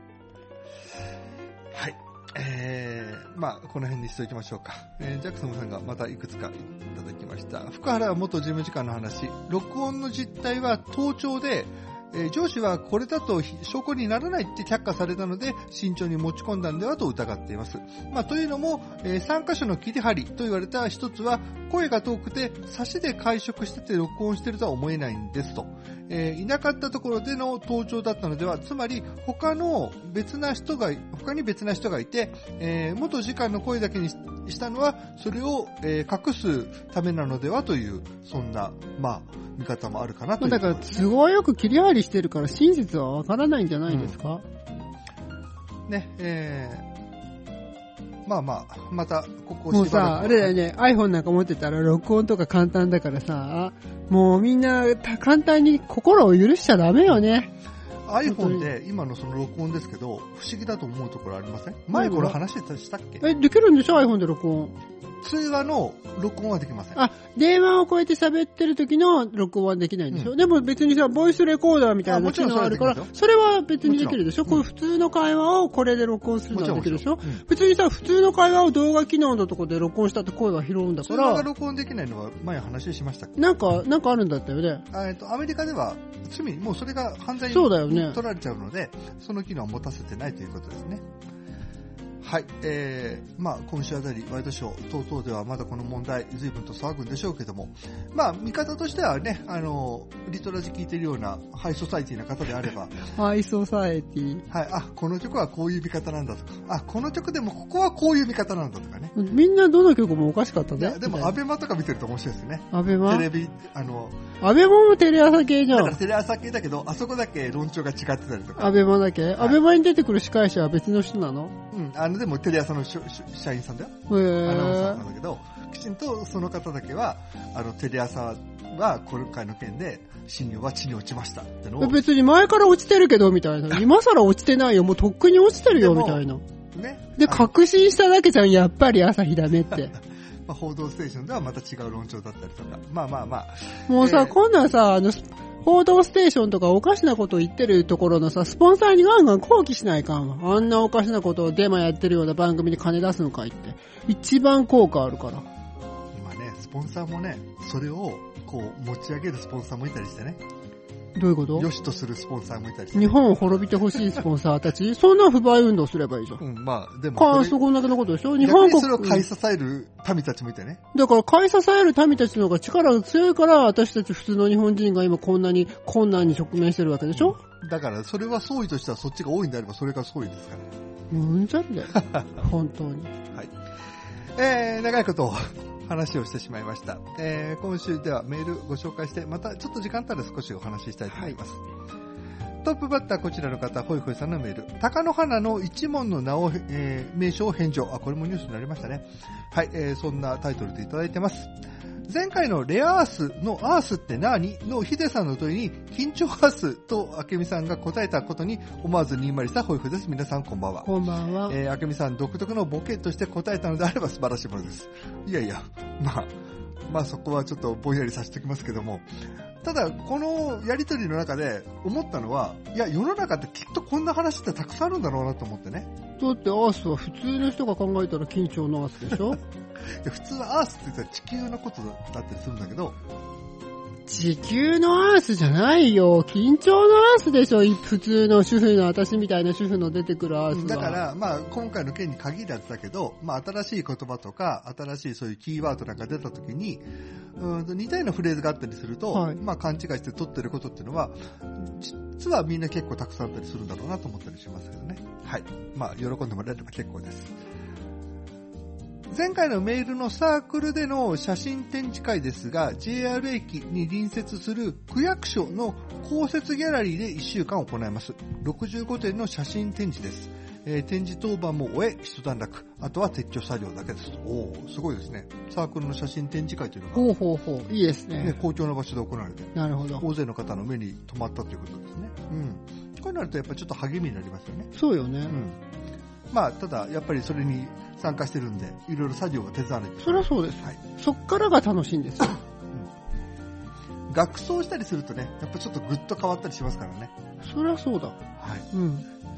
はい。まあ、この辺にしておきましょうか。ジャクソンさんがまたいくつかいただきました。福原元事務次官の話。録音の実態は盗聴で、上司はこれだと証拠にならないって却下されたので慎重に持ち込んだんではと疑っています。まあ、というのも、3箇所の切り張りと言われた一つは声が遠くて差しで会食してて録音してるとは思えないんですと。いなかったところでの盗聴だったのでは、つまり他に別な人がいて、元次官の声だけにしたのはそれを、隠すためなのではというそんなまあ見方もあるかなという。 だから都合よく切り張りしてるから真実はわからないんじゃないですか。まあまあまたここもうさ、あれだよね、iPhone なんか持ってたら録音とか簡単だからさ、もうみんな簡単に心を許しちゃダメよね。 iPhone で今のその録音ですけど、不思議だと思うところありません？前これ話したっけ？ できるんでしょ iPhone で録音。 通話の録音はできません。 電話をこうやって喋ってる時の録音はできないんでしょ、でも別にさ、ボイスレコーダーみたいな機能があるから、それは別にできるでしょ、こういう普通の会話をこれで録音するのはできるでしょ、別にさ、普通の会話を動画機能のとこで録音したって声が拾うんだから。 通話が録音できないのは前話しましたっけ？ なんかあるんだったよね。 アメリカではもうそれが犯罪に取られちゃうので、その機能を持たせてないということですね。はい、まあ今週あたりワイドショー等々ではまだこの問題随分と騒ぐんでしょうけども、まあ見方としてはね、リトラジ聞いてるようなハイソサイティな方であれば、 ハイソサイティ、 はい、この曲はこういう見方なんだとか、この曲でもここはこういう見方なんだとかね。 みんなどの曲もおかしかったね。 でもアベマとか見てると面白いですね。 アベマ？ テレビアベマもテレ朝系じゃん。 だからテレ朝系だけど、あそこだけ論調が違ってたりとか。 アベマだけ？アベマに出てくる司会者は別の人なの？ でもテレ朝の社員さんだよ。アナウンサーなんだけど、きちんとその方だけは、テレ朝は今回の件で、信用は地に落ちましたってのを。別に前から落ちてるけど、みたいな。今更落ちてないよ、もうとっくに落ちてるよ、みたいな。ね。で、確信しただけじゃん、やっぱり朝日だねって。 報道ステーションではまた違う論調だったりとか。まあ。 もうさ、今度はさ、報道ステーションとかおかしなことを言ってるところのさ、スポンサーにガンガン抗議しないかんわ。あんなおかしなことをデマやってるような番組に金出すのかいって。一番効果あるから。 今ね、スポンサーもね、それをこう持ち上げるスポンサーもいたりしてね。 どういうこと？ 良しとするスポンサーもいたりして。 日本を滅びてほしいスポンサーたちそんな不買運動すればいいじゃん。 まあ、でも。 そこんだけのことでしょ？ 日本国。それを買い支える民たちもいてね。 だから買い支える民たちの方が力が強いから、私たち普通の日本人が今こんなに困難に直面してるわけでしょ？ だから、それは総意としてはそっちが多いんであれば、それが総意ですから。 うんざりだよ。本当に。 はい。長いこと話をしてしまいました。今週ではメールご紹介して、またちょっと時間あったら少しお話ししたいと思います。トップバッターこちらの方、ホイホイさんのメール。貴乃花の一門の名を、名称を返上。これもニュースになりましたね。はい、そんなタイトルでいただいてます。前回のレアアースのアースって何のヒデさんの問いに緊張アースと明美さんが答えたことに思わずにんまりしたホイホイです。皆さんこんばんは。 こんばんは。 明美さん独特のボケとして答えたのであれば素晴らしいものです。いやいや、まあそこはちょっとぼんやりさせておきますけども、 ただ、このやりとりの中で思ったのは、いや、世の中ってきっとこんな話ってたくさんあるんだろうなと思ってね。 だってアースは普通の人が考えたら緊張のアースでしょ普通はアースって言ったら地球のことだったりするんだけど、 地球のアースじゃないよ。緊張のアースでしょ。普通の主婦の、私みたいな主婦の出てくるアースは。 だから、まあ、今回の件に限らずだけど、まあ、新しい言葉とか、新しいそういうキーワードなんか出たときに、似たようなフレーズがあったりすると、 はい、 まあ、勘違いして取ってることっていうのは、実はみんな結構たくさんあったりするんだろうなと思ったりしますけどね。はい。まあ、喜んでもらえれば結構です。前回のメールのサークルでの写真展示会ですが、JR 駅に隣接する区役所の公設ギャラリーで1週間行います。65点の写真展示です。展示当番も終え、一段落。あとは撤去作業だけです。おー、すごいですね。サークルの写真展示会というのが。 ほうほうほう。いいですね。 公共の場所で行われて。 なるほど。 大勢の方の目に留まったということですね。うん。こういうのあるとやっぱりちょっと励みになりますよね。 そうよね。 うん。まあ、ただ、やっぱりそれに参加してるんで、いろいろ作業が手伝わないと。 そりゃそうです。 はい。 そっからが楽しいんですよ。 うん。学装したりするとね、やっぱちょっとグッと変わったりしますからね。 そりゃそうだ。 はい。 うん。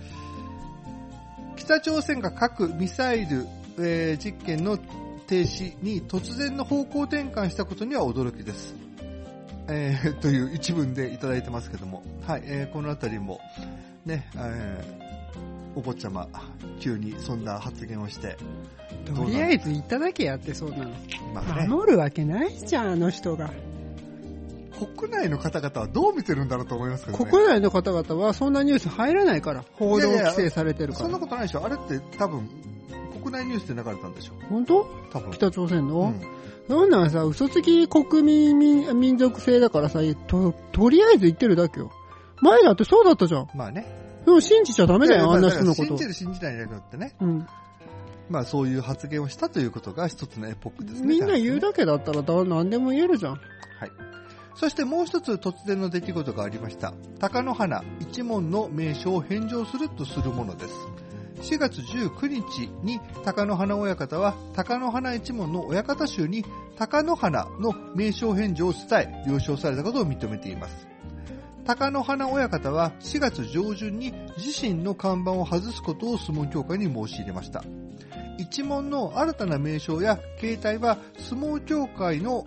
北朝鮮が核・ミサイル、実験の停止に突然の方向転換したことには驚きです。という一文でいただいてますけども。はい。このあたりも、ね、お坊ちゃま、急にそんな発言をして。 とりあえず言っただけやってそうなの。 まあね、 守るわけないじゃん、あの人が。 国内の方々はどう見てるんだろうと思いますけどね。 国内の方々はそんなニュース入らないから。報道規制されてるから。 そんなことないでしょ。あれって多分、国内ニュースで流れたんでしょ。 本当？ 多分。 北朝鮮の、そんなんさ、嘘つき国民族性だからさ、とりあえず言ってるだけよ。前だってそうだったじゃん。 まあね。 でも信じちゃダメだよ、あんな人のこと。 信じる信じないじゃなくてね。 うん。 まあそういう発言をしたということが一つのエポックですね。 みんな言うだけだったら何でも言えるじゃん。 はい。そしてもう一つ突然の出来事がありました。貴乃花一門の名称を返上するとするものです。4月19日に貴乃花親方は貴乃花一門の親方衆に貴乃花の名称返上を伝え了承されたことを認めています。貴乃花親方は4月上旬に自身の看板を外すことを相撲協会に申し入れました。一門の新たな名称や形態は相撲協会の、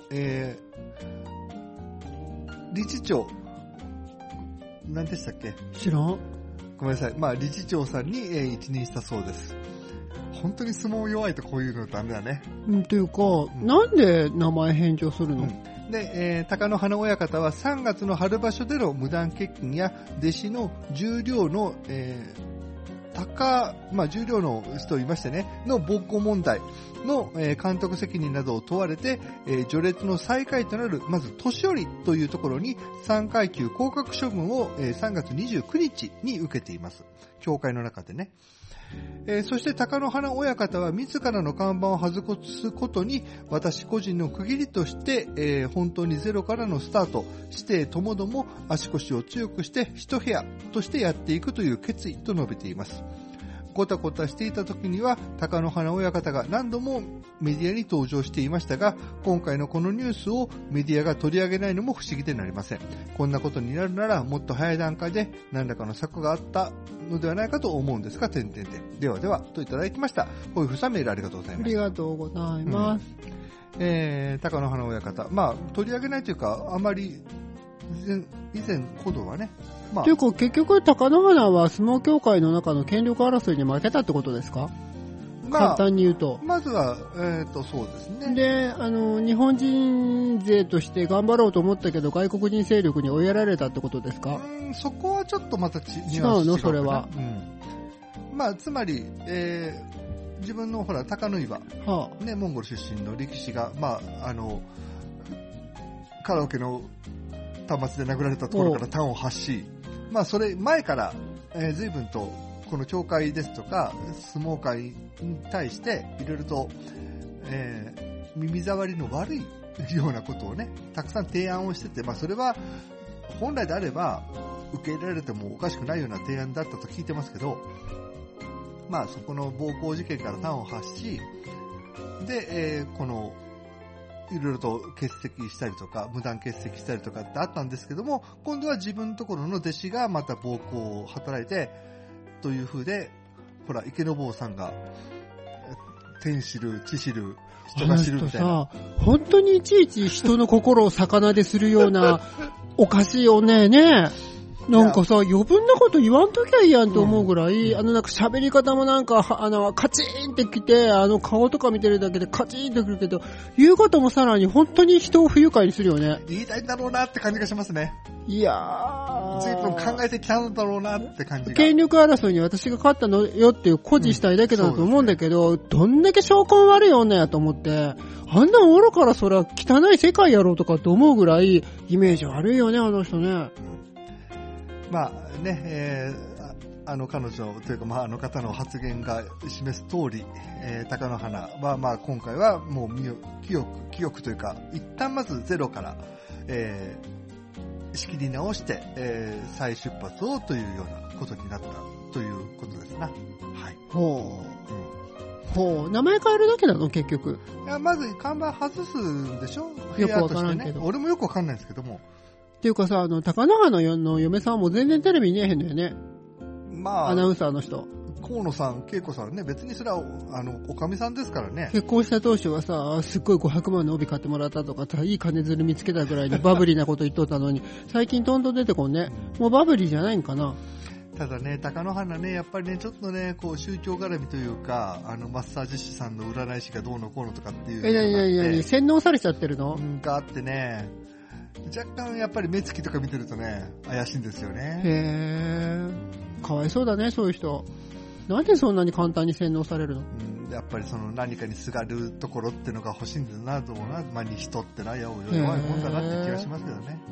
理事長、何でしたっけ？ 知らん。 ごめんなさい。まあ理事長さんに、一任したそうです。本当に相撲弱いとこういうのダメだね。 というか、なんで名前返上するの？ で、貴乃花親方は3月の春場所での無断欠勤や弟子の重量の、重量の人いましてね、の暴行問題の、監督責任などを問われて、序列の最下位となる、まず年寄りというところに3階級降格処分を、3月29日に受けています。協会の中でね。そして貴乃花親方は自らの看板を外すことに私個人の区切りとして、本当にゼロからのスタートしてともども足腰を強くして一部屋としてやっていくという決意と述べています。ごたごたしていた時には貴乃花親方が何度もメディアに登場していましたが、今回のこのニュースをメディアが取り上げないのも不思議でなりません。こんなことになるならもっと早い段階で何らかの策があったのではないかと思うんですが、ではではといただきました。こういうふさメールありがとうございます。 ありがとうございます。 貴乃花親方、まあ取り上げないというか、あまり以前ほどはね。 というか結局貴乃花は相撲協会の中の権力争いに負けたってことですか？簡単に言うと。 まずは、そうですね。 で、日本人勢として頑張ろうと思ったけど外国人勢力に追いやられたってことですか？ そこはちょっとまた違うのそれは。 まあ、つまり、自分のほら、高野岩、ね、モンゴル出身の力士が、まあ、カラオケの端末で殴られたところから端を発し、まあ、それ前から、随分と、この協会ですとか、相撲界に対して、いろいろと、耳障りの悪いようなことをね、たくさん提案をしてて、まあ、それは、本来であれば、受け入れられてもおかしくないような提案だったと聞いてますけど、まあ、そこの暴行事件から端を発し、で、このいろいろと欠席したりとか、無断欠席したりとかってあったんですけども、今度は自分のところの弟子がまた暴行を働いて、という風で、ほら、池坊さんが、天知る、地知る、人が知るみたいな。 本当にいちいち人の心を魚でするような、おかしいよね、なんかさ、余分なこと言わんときゃいいやんと思うぐらい、なんか喋り方もなんか、カチーンってきて、顔とか見てるだけでカチーンってくるけど、言うこともさらに本当に人を不愉快にするよね。 言いたいんだろうなって感じがしますね。 いやー。 随分考えてきたんだろうなって感じが。 権力争いに私が勝ったのよっていう誇示したいだけだと思うんだけど、どんだけ証拠悪い女やと思って、あんな愚からそら汚い世界やろうとかって思うぐらい、イメージ悪いよね、あの人ね。 まあね、彼女というか、あの方の発言が示す通り、貴乃花は、今回はもう清くというか、一旦まずゼロから、仕切り直して、再出発をというようなことになったということですな。はい。 ほう。名前変えるだけなの結局。 いや、まず看板外すんでしょ？ よくわからんけど。 俺もよくわかんないんですけども。 っていうかさ、貴乃花の嫁さんも全然テレビ見えへんのよね。アナウンサーの人。 河野さん、恵子さんね、別にそれは、おかみさんですからね。 結婚した当初はさ、すっごい500万の帯買ってもらったとか、いい金づる見つけたぐらいでバブリーなこと言っとったのに、最近とんと出てこんね。もうバブリーじゃないんかな。 ただね、貴乃花ね、やっぱりね、ちょっとね、宗教絡みというか、マッサージ師さんの占い師がどうのこうのとかっていう。 何洗脳されちゃってるの？ があってね、若干やっぱり目つきとか見てるとね、怪しいんですよね。 かわいそうだね、そういう人。なんでそんなに簡単に洗脳されるの？ やっぱりその何かにすがるところってのが欲しいんだなと思うな。人ってのは弱いもんだなって気がしますけどね。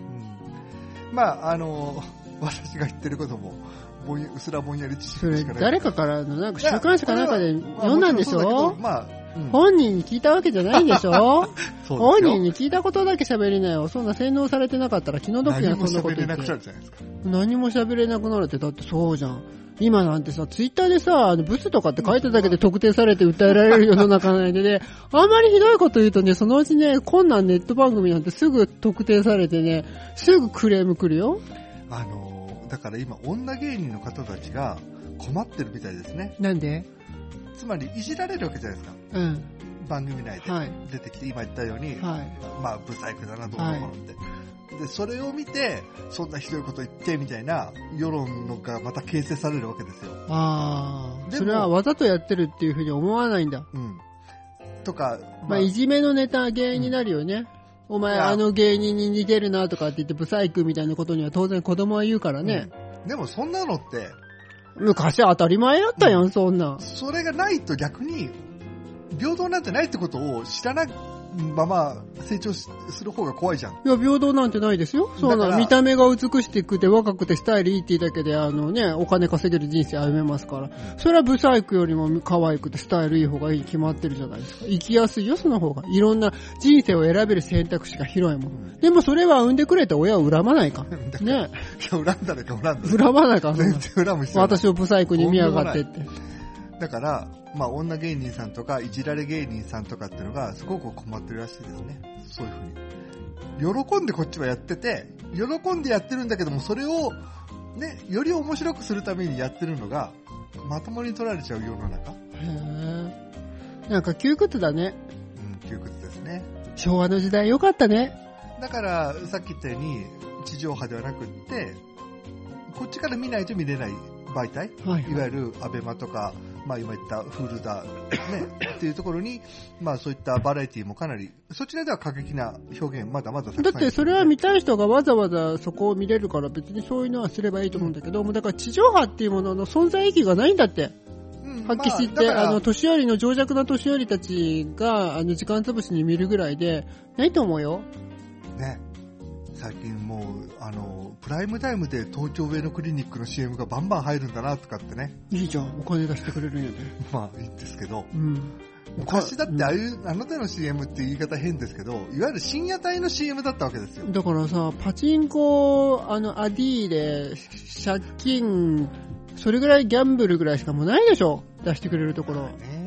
私が言ってることも、うすらぼんやり知識しかない。 誰かからのなんか週刊誌かなんかで読んだんでしょ？本人に聞いたわけじゃないんでしょ？本人に聞いたことだけ喋りなよ。そんな洗脳されてなかったら気の毒やん、そんなこと言って。 何も喋れなくなるじゃないですか。 何も喋れなくなるって、だってそうじゃん。今なんてさ、ツイッターでさ、ブスとかって書いただけで特定されて訴えられる世の中なんでね、あんまりひどいこと言うとね、そのうちね、こんなんネット番組なんてすぐ特定されてね、すぐクレーム来るよ。 だから今、女芸人の方たちが困ってるみたいですね。 なんで？ つまり、いじられるわけじゃないですか。番組内で出てきて、今言ったように、ブサイクだな、どうのこうのって。で、それを見て、そんなひどいこと言ってみたいな世論のがまた形成されるわけですよ。 それはわざとやってるっていうふうに思わないんだ。 とか、 いじめのネタ原因になるよね。お前芸人に似てるなとかって言ってブサイクみたいなことには当然子供は言うからね。 でもそんなのって、 昔当たり前やったやん、そんな。 それがないと逆に、平等なんてないってことを知らないまま成長する方が怖いじゃん。 いや、平等なんてないですよ。そうな、見た目が美しくて若くてスタイルいいっていうだけで、お金稼げる人生歩めますから。それはブサイクよりも可愛くてスタイルいい方がいいに決まってるじゃないですか。生きやすいよ、その方が。いろんな人生を選べる選択肢が広いもん。でもそれは産んでくれて親を恨まないか。ね。 いや、恨んだらか恨まないか。 全然恨む必要ない。 私をブサイクに見やがってって。 だから、女芸人さんとか、いじられ芸人さんとかっていうのが、すごく困ってるらしいですね。そういうふうに。喜んでこっちはやってて、喜んでやってるんだけども、それを、ね、より面白くするためにやってるのが、まともに取られちゃう世の中。 なんか窮屈だね。 窮屈ですね。 昭和の時代良かったね。 だから、さっき言ったように、地上波ではなくって、こっちから見ないと見れない媒体、いわゆるアベマとか、今言ったフールだ、ね、っていうところに、そういったバラエティもかなり、そちらでは過激な表現、まだまだたくさん。 だってそれは見たい人がわざわざそこを見れるから別にそういうのはすればいいと思うんだけど、もうだから地上波っていうものの存在意義がないんだって。発揮して、年寄りの情弱な年寄りたちが、時間潰しに見るぐらいで、ないと思うよ。 ね。最近もう、プライムタイムで東京上野クリニックの CM がバンバン入るんだなとかってね。 いいじゃん、お金出してくれるんやね。 いいんですけど。昔だってあの手の CM って言い方変ですけど、いわゆる深夜帯の CM だったわけですよ。 だからさ、パチンコ、アディで、借金、それぐらいギャンブルぐらいしかもうないでしょ、出してくれるところ。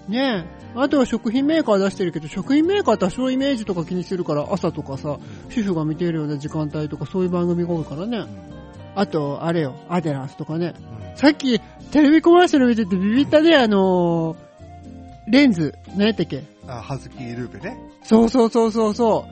ねえ。あとは食品メーカー出してるけど、食品メーカー多少イメージとか気にするから、朝とかさ、主婦が見ているような時間帯とかそういう番組が多いからね。あと、あれよ、アデランスとかね。さっき、テレビコマーシャル見ててビビったね、レンズ、何やったっけ？ 葉月ルーペね。 そう。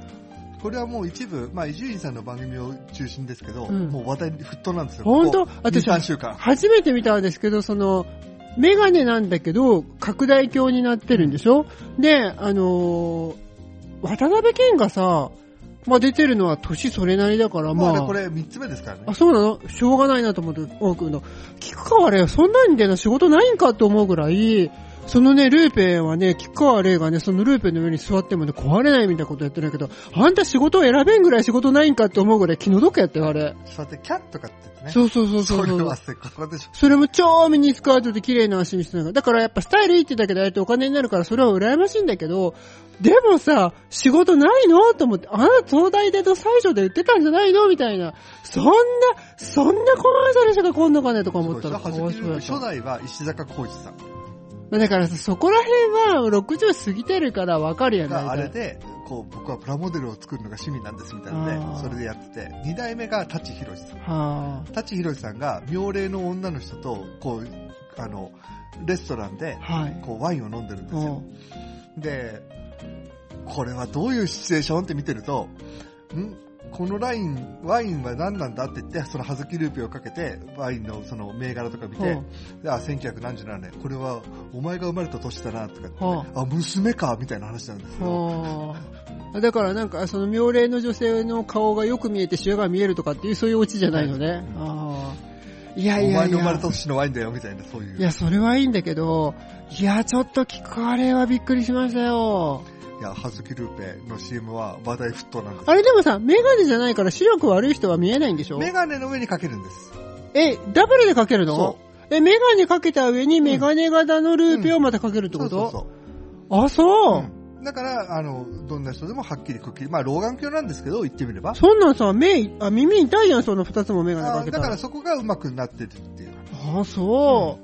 これはもう一部、伊集院さんの番組を中心ですけど、もう話題沸騰なんですよ。 本当？ 私、3週間。 初めて見たんですけど、メガネなんだけど、拡大鏡になってるんでしょ？で、渡辺謙がさ、出てるのは年それなりだから、 これ3つ目ですからね。 あ、そうなの？しょうがないなと思って、菊川玲そんなんで仕事ないんかと思うぐらい、そのね、ルーペはね、菊川玲がね、そのルーペの上に座ってもね、壊れないみたいなことやってないけど、あんた仕事を選べんぐらい仕事ないんかって思うぐらい気の毒やったよ、あれ。 そうやってキャットかって言ってね。 そう。 それはセクハラでしょ。 それも超ミニスカートで綺麗な足にしてないから。だからやっぱスタイルいいってだけであえてお金になるからそれは羨ましいんだけど、でもさ、仕事ないのと思って、あなた東大でと最初で言ってたんじゃないのみたいな。そんなコマーシャルしか来んのかねとか思ったらかわいそうやった。 初代は石坂浩二さん。 だからさ、そこら辺は60過ぎてるから分かるやないか。 あれで、僕はプラモデルを作るのが趣味なんですみたいなので、それでやってて、2代目が舘ひろしさん。舘ひろしさんが妙齢の女の人と、レストランで、ワインを飲んでるんですよ。で、これはどういうシチュエーションって見てると、このワインは何なんだって言って、その葉月ルーペをかけて、ワインのその銘柄とか見て、1900何十何年、これはお前が生まれた年だな、とかって、娘か、みたいな話なんですよ。 だからなんか、その妙齢の女性の顔がよく見えて、シワが見えるとかっていう、そういうオチじゃないのね。いや。 お前の生まれた年のワインだよ、みたいな、そういう。 いや、それはいいんだけど、ちょっと菊川玲はびっくりしましたよ。 葉月ルーペの CM は話題沸騰なんです。 あれでもさ、メガネじゃないから視力悪い人は見えないんでしょ？ メガネの上にかけるんです。 ダブルでかけるの？そう。メガネかけた上にメガネ型のルーペをまたかけるってこと？そう。あ、そう。 だから、どんな人でもはっきりくっきり。老眼鏡なんですけど、言ってみれば。 そんなんさ、耳痛いやん、その二つもメガネかけたら。 だからそこが上手くなってるっていう。 あ、そう。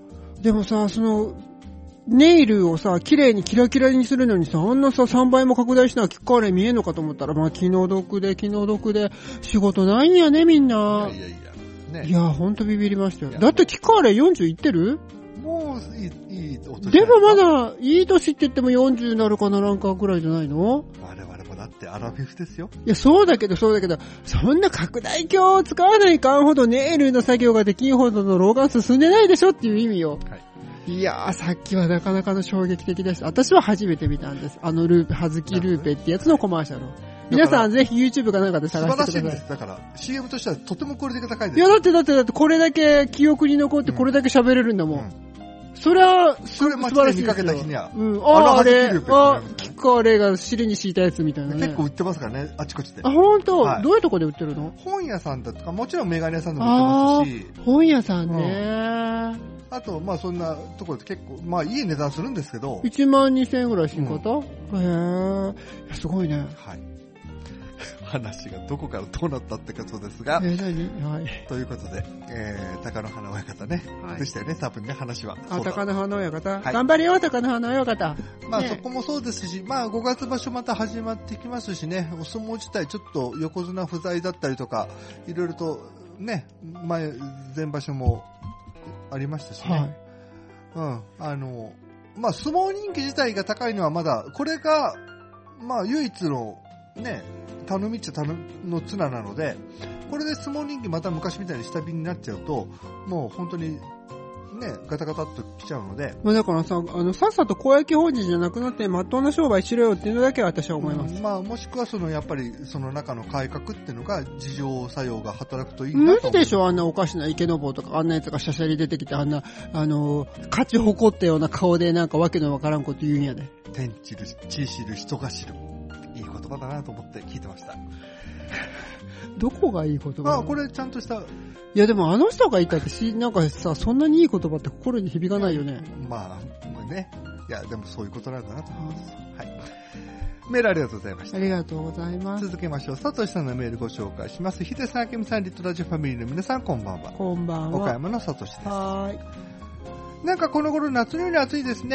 でもさ、ネイルをさ、綺麗にキラキラにするのにさ、あんなさ、3倍も拡大しなきゃ菊川玲見えんのかと思ったら、気の毒で、仕事ないんやね、みんな。いや、ほんとビビりましたよ。だって菊川玲40いってる？ もう、いいお年。 でもまだ、いい年って言っても40になるかならんかぐらいじゃないの？ 我々もだってアラフィフですよ。 いや、そうだけど、そんな拡大鏡を使わないかんほどネイルの作業ができんほどの老眼進んでないでしょっていう意味よ。はい。いやー、さっきはなかなかの衝撃的です。私は初めて見たんです。葉月ルーペってやつのコマーシャル。皆さんぜひ YouTube かなんかで探してください。 素晴らしいんです。だから CM としてはとてもクオリティが高いです。 いや、だってこれだけ記憶に残ってこれだけ喋れるんだもん。それは、 それ街で見かけた日には。 あれ、菊川玲が尻に敷いたやつみたいなね。 結構売ってますからね、あちこちで。 あ、ほんと？どういうとこで売ってるの？ 本屋さんだとか、もちろんメガネ屋さんでも売ってますし。 本屋さんね。 あと、そんなところで結構、いい値段するんですけど。 12,000円ぐらいしんかった？すごいね。 はい。話がどこからどうなったってことですが。 何？ はい。ということで、貴乃花親方ね。でしたよね、多分ね、話は。 貴乃花親方。頑張れよ、貴乃花親方。 そこもそうですし、5月場所また始まってきますしね、お相撲自体ちょっと横綱不在だったりとか、いろいろとね、前場所も、ありましたしね。相撲人気自体が高いのはまだ、これが、唯一の、ね、頼みっちゃ頼の綱なので、これで相撲人気また昔みたいに下火になっちゃうと、もう本当に、ね、ガタガタっと来ちゃうので。 だからさ、さっさと公益法人じゃなくなって、まっとうな商売しろよっていうのだけは私は思います。 もしくはやっぱり、その中の改革っていうのが、自浄作用が働くといいなと思う。 無理でしょ、あんなおかしな池の坊とか、あんなやつがシャシャリ出てきて、あんな、勝ち誇ったような顔でなんかわけのわからんこと言うんやで。 天知る、地知る、人が知る。いい言葉だなと思って聞いてました。 どこがいい言葉？ これちゃんとした。 いやでもあの人が言ったってなんかさ、そんなにいい言葉って心に響かないよね。 ね。いや、でもそういうことなんだなと思います。はい。メールありがとうございました。 ありがとうございます。 続けましょう。佐藤さんのメールご紹介します。ヒデさん、あけみさん、リトラジオファミリーの皆さん、こんばんは。 こんばんは。 岡山の佐藤です。 はーい。 なんかこの頃夏のように暑いですね。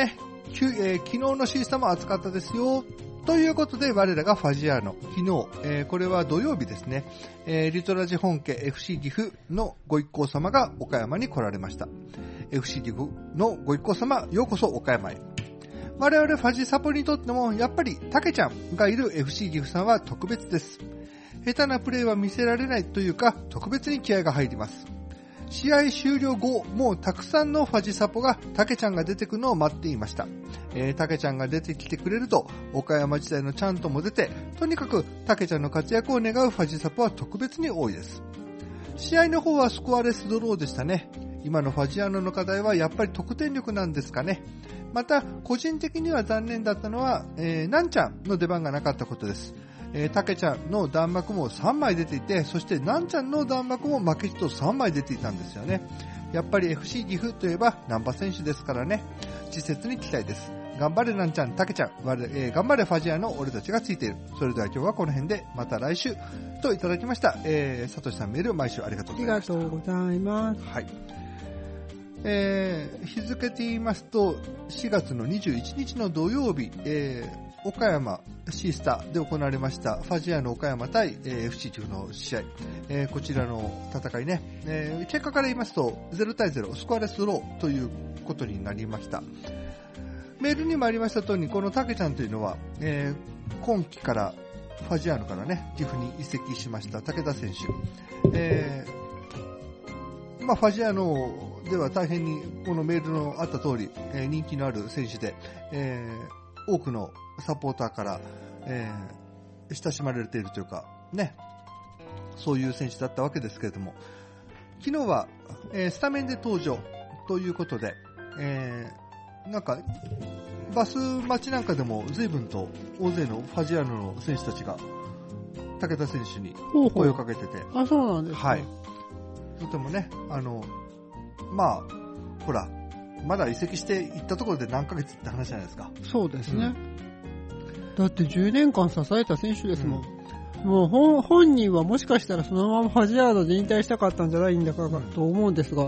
昨日のシーサも暑かったですよ。ということで、我らがファジアーノ、昨日、これは土曜日ですね、リトラジ本家 FC 岐阜のご一行様が岡山に来られました。FC 岐阜のご一行様、ようこそ岡山へ。我々ファジサポにとっても、やっぱりタケちゃんがいる FC 岐阜さんは特別です。下手なプレーは見せられないというか、特別に気合が入ります。試合終了後、もうたくさんのファジサポがタケちゃんが出てくるのを待っていました。タケちゃんが出てきてくれると、岡山時代のチャントも出て、とにかくタケちゃんの活躍を願うファジサポは特別に多いです。試合の方はスコアレスドローでしたね。今のファジアーノの課題はやっぱり得点力なんですかね。また、個人的には残念だったのは、なんちゃんの出番がなかったことです。たけちゃんの弾幕も3枚出ていて、そしてなんちゃんの弾幕も負けじと3枚出ていたんですよね。やっぱり FC 岐阜といえばナンバ選手ですからね。次節に期待です。頑張れなんちゃん、たけちゃん、頑張れファジアの俺たちがついている。それでは今日はこの辺で、また来週といただきました。さとしさんメール毎週ありがとうございます。 ありがとうございます。 はい。日付で言いますと、4月の21日の土曜日、岡山シースターで行われましたファジアーノ岡山対、FC 岐阜の試合、こちらの戦いね、結果から言いますと0対0スコアレスドローということになりました。メールにもありました通り、このタケちゃんというのは、今季からファジアーノからね岐阜に移籍しました武田選手、ファジアーノでは大変にこのメールのあった通り、人気のある選手で、多くのサポーターから、親しまれているというかね、そういう選手だったわけですけれども、昨日は、スタメンで登場ということで、なんかバス待ちなんかでも随分と大勢のファジアーノの選手たちが武田選手に声をかけてて、 あ、そうなんですか。 はい、とてもね、ほらまだ移籍して行ったところで何ヶ月って話じゃないですか。 そうですね、だって10年間支えた選手ですもん、もう本人はもしかしたらそのままファジアードで引退したかったんじゃないんだかと思うんですが、 はい、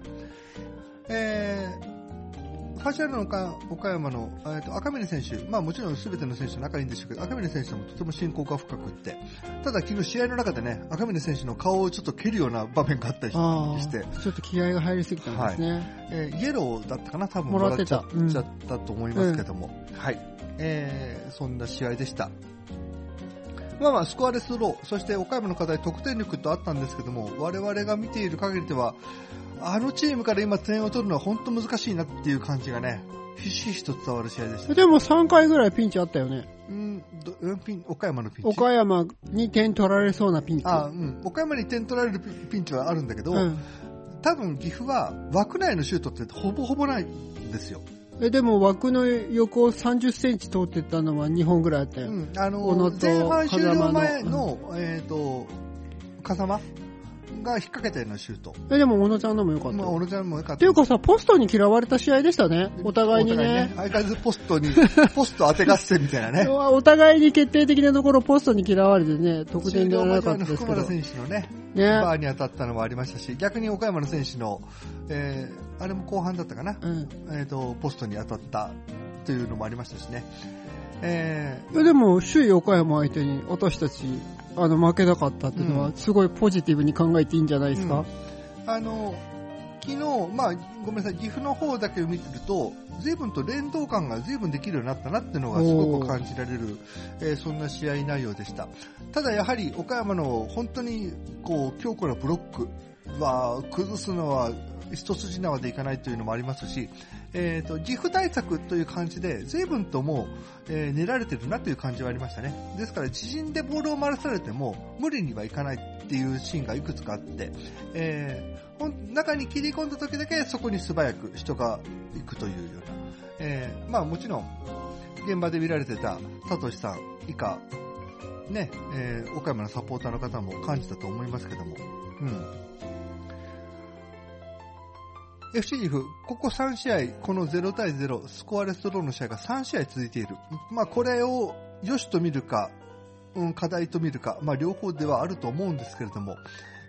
ファジアードの岡山の赤嶺選手、もちろん全ての選手と仲いいんでしょうけど、赤嶺選手もとても親交が深くって、ただ昨日試合の中でね、赤嶺選手の顔をちょっと蹴るような場面があったりして、 ちょっと気合が入りすぎたんですね、イエローだったかな、多分もらっちゃったと思いますけども、はい、そんな試合でした。スコアレスロー、そして岡山の課題得点力とあったんですけども、我々が見ている限りではあのチームから今点を取るのは本当難しいなっていう感じがね、ひしひしと伝わる試合でした。 でも3回ぐらいピンチあったよね。 岡山のピンチ。 岡山に点取られそうなピンチ。 岡山に点取られるピンチはあるんだけど、多分岐阜は枠内のシュートってほぼほぼないんですよ。 でも枠の横を30センチ通ってたのは2本ぐらいあったよ。 前半終了前の、風間が引っ掛けたようなシュート。 でも小野ちゃんのも良かった。 小野ちゃんも良かった。 っていうかさ、ポストに嫌われた試合でしたね。お互いにね。 相変わらずポスト当て合戦みたいなね。 お互いに決定的なところポストに嫌われてね、得点ではなかったですけど。 福村選手のね、バーに当たったのもありましたし、逆に岡山の選手の、あれも後半だったかな。ポストに当たったというのもありましたしね。 でも首位岡山相手に私たち負けなかったっていうのはすごいポジティブに考えていいんじゃないですか。 昨日、ごめんなさい、岐阜の方だけを見てると随分と連動感が随分できるようになったなっていうのがすごく感じられる、そんな試合内容でした。ただやはり岡山の本当に強固なブロックは崩すのは一筋縄でいかないというのもありますし、岐阜対策という感じで随分ともう、練られてるなという感じはありましたね。ですから自陣でボールを回らされても無理にはいかないっていうシーンがいくつかあって、中に切り込んだ時だけそこに素早く人が行くというような、もちろん現場で見られてたサトシさん以下ね、岡山のサポーターの方も感じたと思いますけども、FC 岐阜、ここ3試合、この0対0、スコアレスドローの試合が3試合続いている。これを良しと見るか、課題と見るか、両方ではあると思うんですけれども、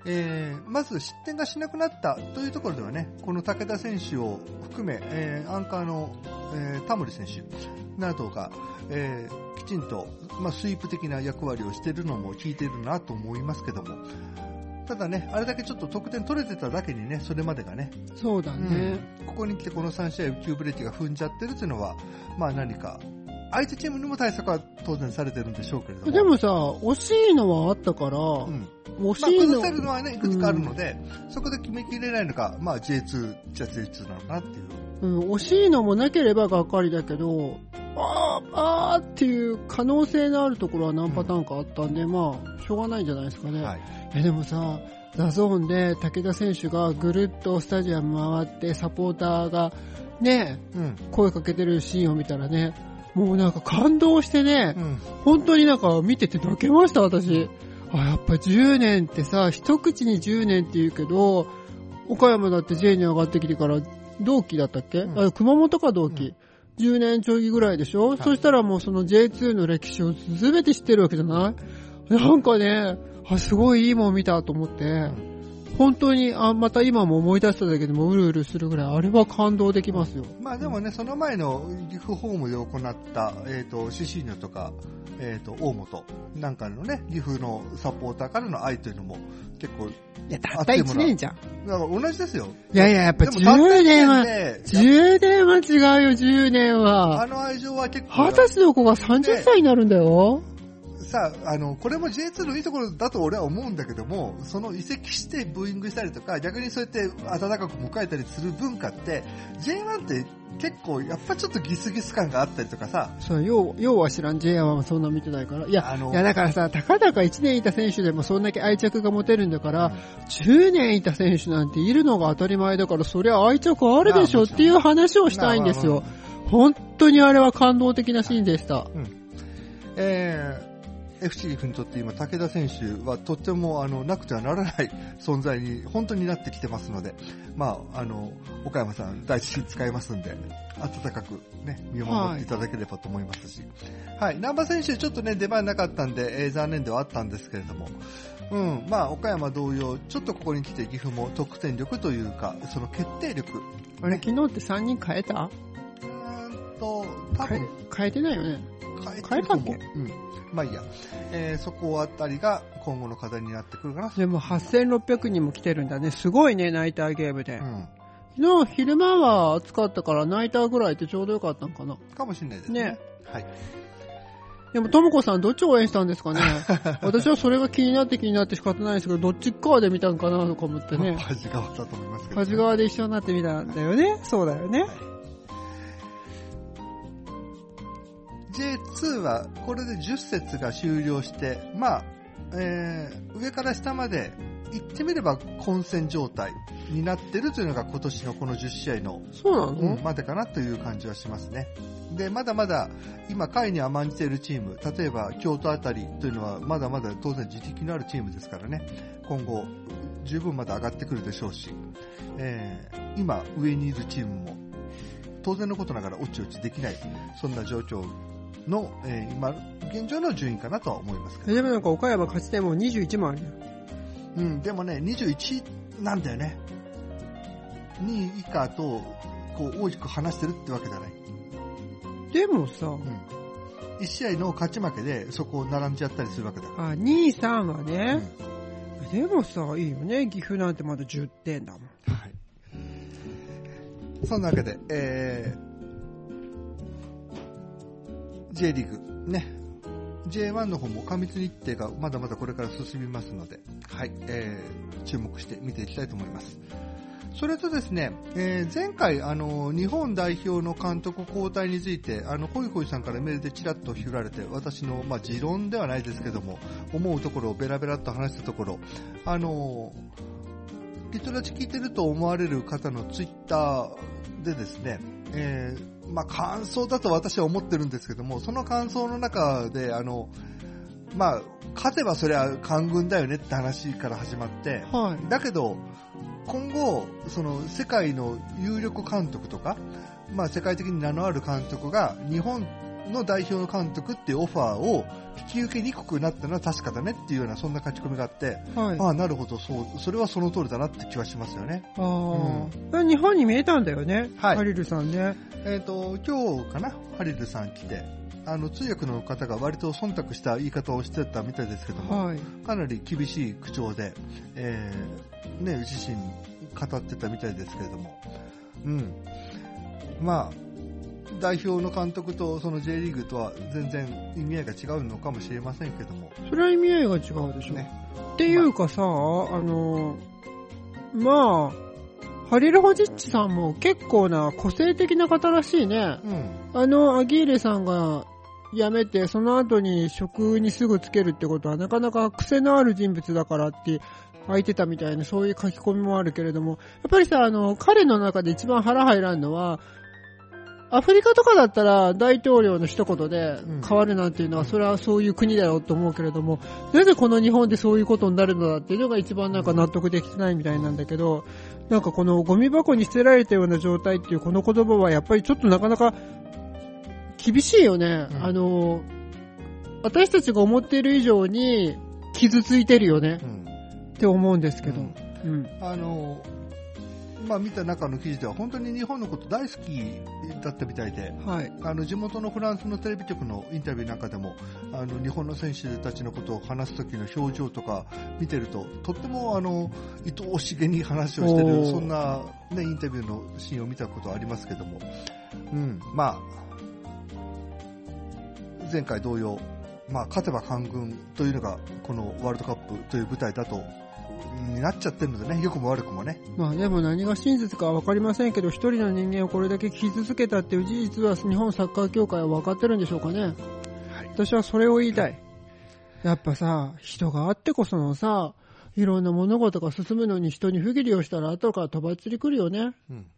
まず失点がしなくなったというところではね、この武田選手を含め、アンカーの、田森選手などが、きちんと、スイープ的な役割をしているのも効いているなと思いますけども、ただね、あれだけちょっと得点取れてただけにね、それまでがね、 そうだね、 ここに来てこの3試合9ブレーキが踏んじゃってるというのは、何か相手チームにも対策は当然されてるんでしょうけれども、 でもさ、惜しいのはあったから、惜しいの、 崩せるのはね、いくつかあるので、そこで決めきれないのか、J2 じゃ J2 なのかなっていう。 惜しいのもなければがっかりだけど、あーっていう可能性のあるところは何パターンかあったんで、しょうがないんじゃないですかね。でもさ、ダゾーンで武田選手がぐるっとスタジアム回ってサポーターがね、声かけてるシーンを見たらね、もうなんか感動してね、本当になんか見てて泣けました、私。やっぱ10年ってさ、一口に10年って言うけど、岡山だって J に上がってきてから同期だったっけ、熊本か同期。10年ちょいぐらいでしょ、そしたらもうその J2 の歴史を全て知ってるわけじゃない？なんかね、すごいいいもん見たと思って、本当に、また今も思い出しただけでもうるうるするぐらい、あれは感動できますよ。 でもね、その前の岐阜ホームで行った、シシーニョとか、大本なんかのね、岐阜のサポーターからの愛というのも結構、 たった1年じゃん。 だから同じですよ。 やっぱ10年は違うよ、10年は。 あの愛情は結構。 20歳の子が30歳になるんだよ。 さあ、これも J2 のいいところだと俺は思うんだけども、その移籍してブーイングしたりとか、逆にそうやって温かく迎えたりする文化って、J1 って結構やっぱちょっとギスギス感があったりとかさ。 そう、要は知らん J1 はそんな見てないから。いやだからさ、たかだか1年いた選手でもそんだけ愛着が持てるんだから、10年いた選手なんているのが当たり前だから、そりゃ愛着あるでしょっていう話をしたいんですよ。本当にあれは感動的なシーンでした。 FC 岐阜にとって今武田選手はとってもなくてはならない存在に本当になってきてますので、岡山さん大事に使いますんで、温かくね、見守っていただければと思いますし、南波選手ちょっとね、出番なかったんで、残念ではあったんですけれども、岡山同様、ちょっとここに来て岐阜も得点力というか、その決定力。 あれ、昨日って3人変えた？ 多分変えてないよね。変えたっけ？ いいや。そこあたりが今後の課題になってくるかな。 でも8600人も来てるんだね。すごいね、ナイターゲームで。昨日昼間は暑かったからナイターぐらいってちょうどよかったのかな。 かもしれないですね。はい。 でも、ともこさんどっちを応援したんですかね。私はそれが気になって仕方ないですけど、どっち側で見たんかなとか思ってね。 端側だと思いますけど、 端側で一緒になってみたんだよね。そうだよね。 J2 はこれで10節が終了して、上から下まで言ってみれば混戦状態になってるというのが今年のこの10試合のそうなの、 までかなという感じはしますね。で、まだまだ今下位に甘んじているチーム、例えば京都あたりというのはまだまだ当然実績のあるチームですからね、今後十分まだ上がってくるでしょうし、今上にいるチームも当然のことながらおちおちできない、そんな状況の、今現状の順位かなとは思いますけど。 でもなんか岡山勝ち点も21もあるよ。 でもね、21なんだよね。2位以下とこう大きく離してるってわけじゃない。 でもさ、 1試合の勝ち負けでそこを並んじゃったりするわけだから。 2位3はね、でもさ、いいよね。岐阜なんてまだ10点だもん。 はい。そんなわけで、J リーグね、J1 の方も過密日程がまだまだこれから進みますので、はい、注目して見ていきたいと思います。それとですね、前回日本代表の監督交代についてホイホイさんからメールでちらっと振られて、私の持論ではないですけども思うところをベラベラっと話したところ、リトラチ聞いてると思われる方のツイッターでですね、感想だと私は思ってるんですけども、その感想の中で勝てばそれは官軍だよねって話から始まって、だけど今後その世界の有力監督とか、世界的に名のある監督が日本の代表の監督っていうオファーを引き受けにくくなったのは確かだねっていうようなそんな書き込みがあって、 はい、 ああなるほど、それはその通りだなって気はしますよね。 日本に見えたんだよね、 はい、 ハリルさんね。 今日かな、ハリルさん来て、通訳の方が割と忖度した言い方をしてたみたいですけども、はい、かなり厳しい口調で、ね、自身語ってたみたいですけれども、まあ代表の監督とその J リーグとは全然意味合いが違うのかもしれませんけども、 それは意味合いが違うでしょ、ね、っていうかさ、まあハリルホジッチさんも結構な個性的な方らしいね、アギーレさんが辞めてその後に職にすぐつけるってことはなかなか癖のある人物だからって空いてたみたいな、そういう書き込みもあるけれども、やっぱりさ、彼の中で一番腹入らんのは、アフリカとかだったら大統領の一言で変わるなんていうのは、それはそういう国だろうと思うけれども、なぜこの日本でそういうことになるのだっていうのが一番なんか納得できてないみたいなんだけど、なんかこのゴミ箱に捨てられたような状態っていうこの言葉はやっぱりちょっとなかなか厳しいよね。私たちが思っている以上に傷ついてるよね、って思うんですけど、 まあ、見た中の記事では本当に日本のこと大好きだったみたいで、はい、地元のフランスのテレビ局のインタビューなんかでも日本の選手たちのことを話す時の表情とか見てるととっても愛おしげに話をしてる、そんな、ね、インタビューのシーンを見たことありますけども、まあ前回同様、まあ、勝てば官軍というのがこのワールドカップという舞台だとになっちゃってるのでね、良くも悪くもね。 まあでも何が真実かは分かりませんけど、一人の人間をこれだけ傷つけたっていう事実は日本サッカー協会は分かってるんでしょうかね、はい、私はそれを言いたい。やっぱさ、人があってこそのさ、いろんな物事が進むのに人に不義理をしたら後から飛ばっちりくるよね、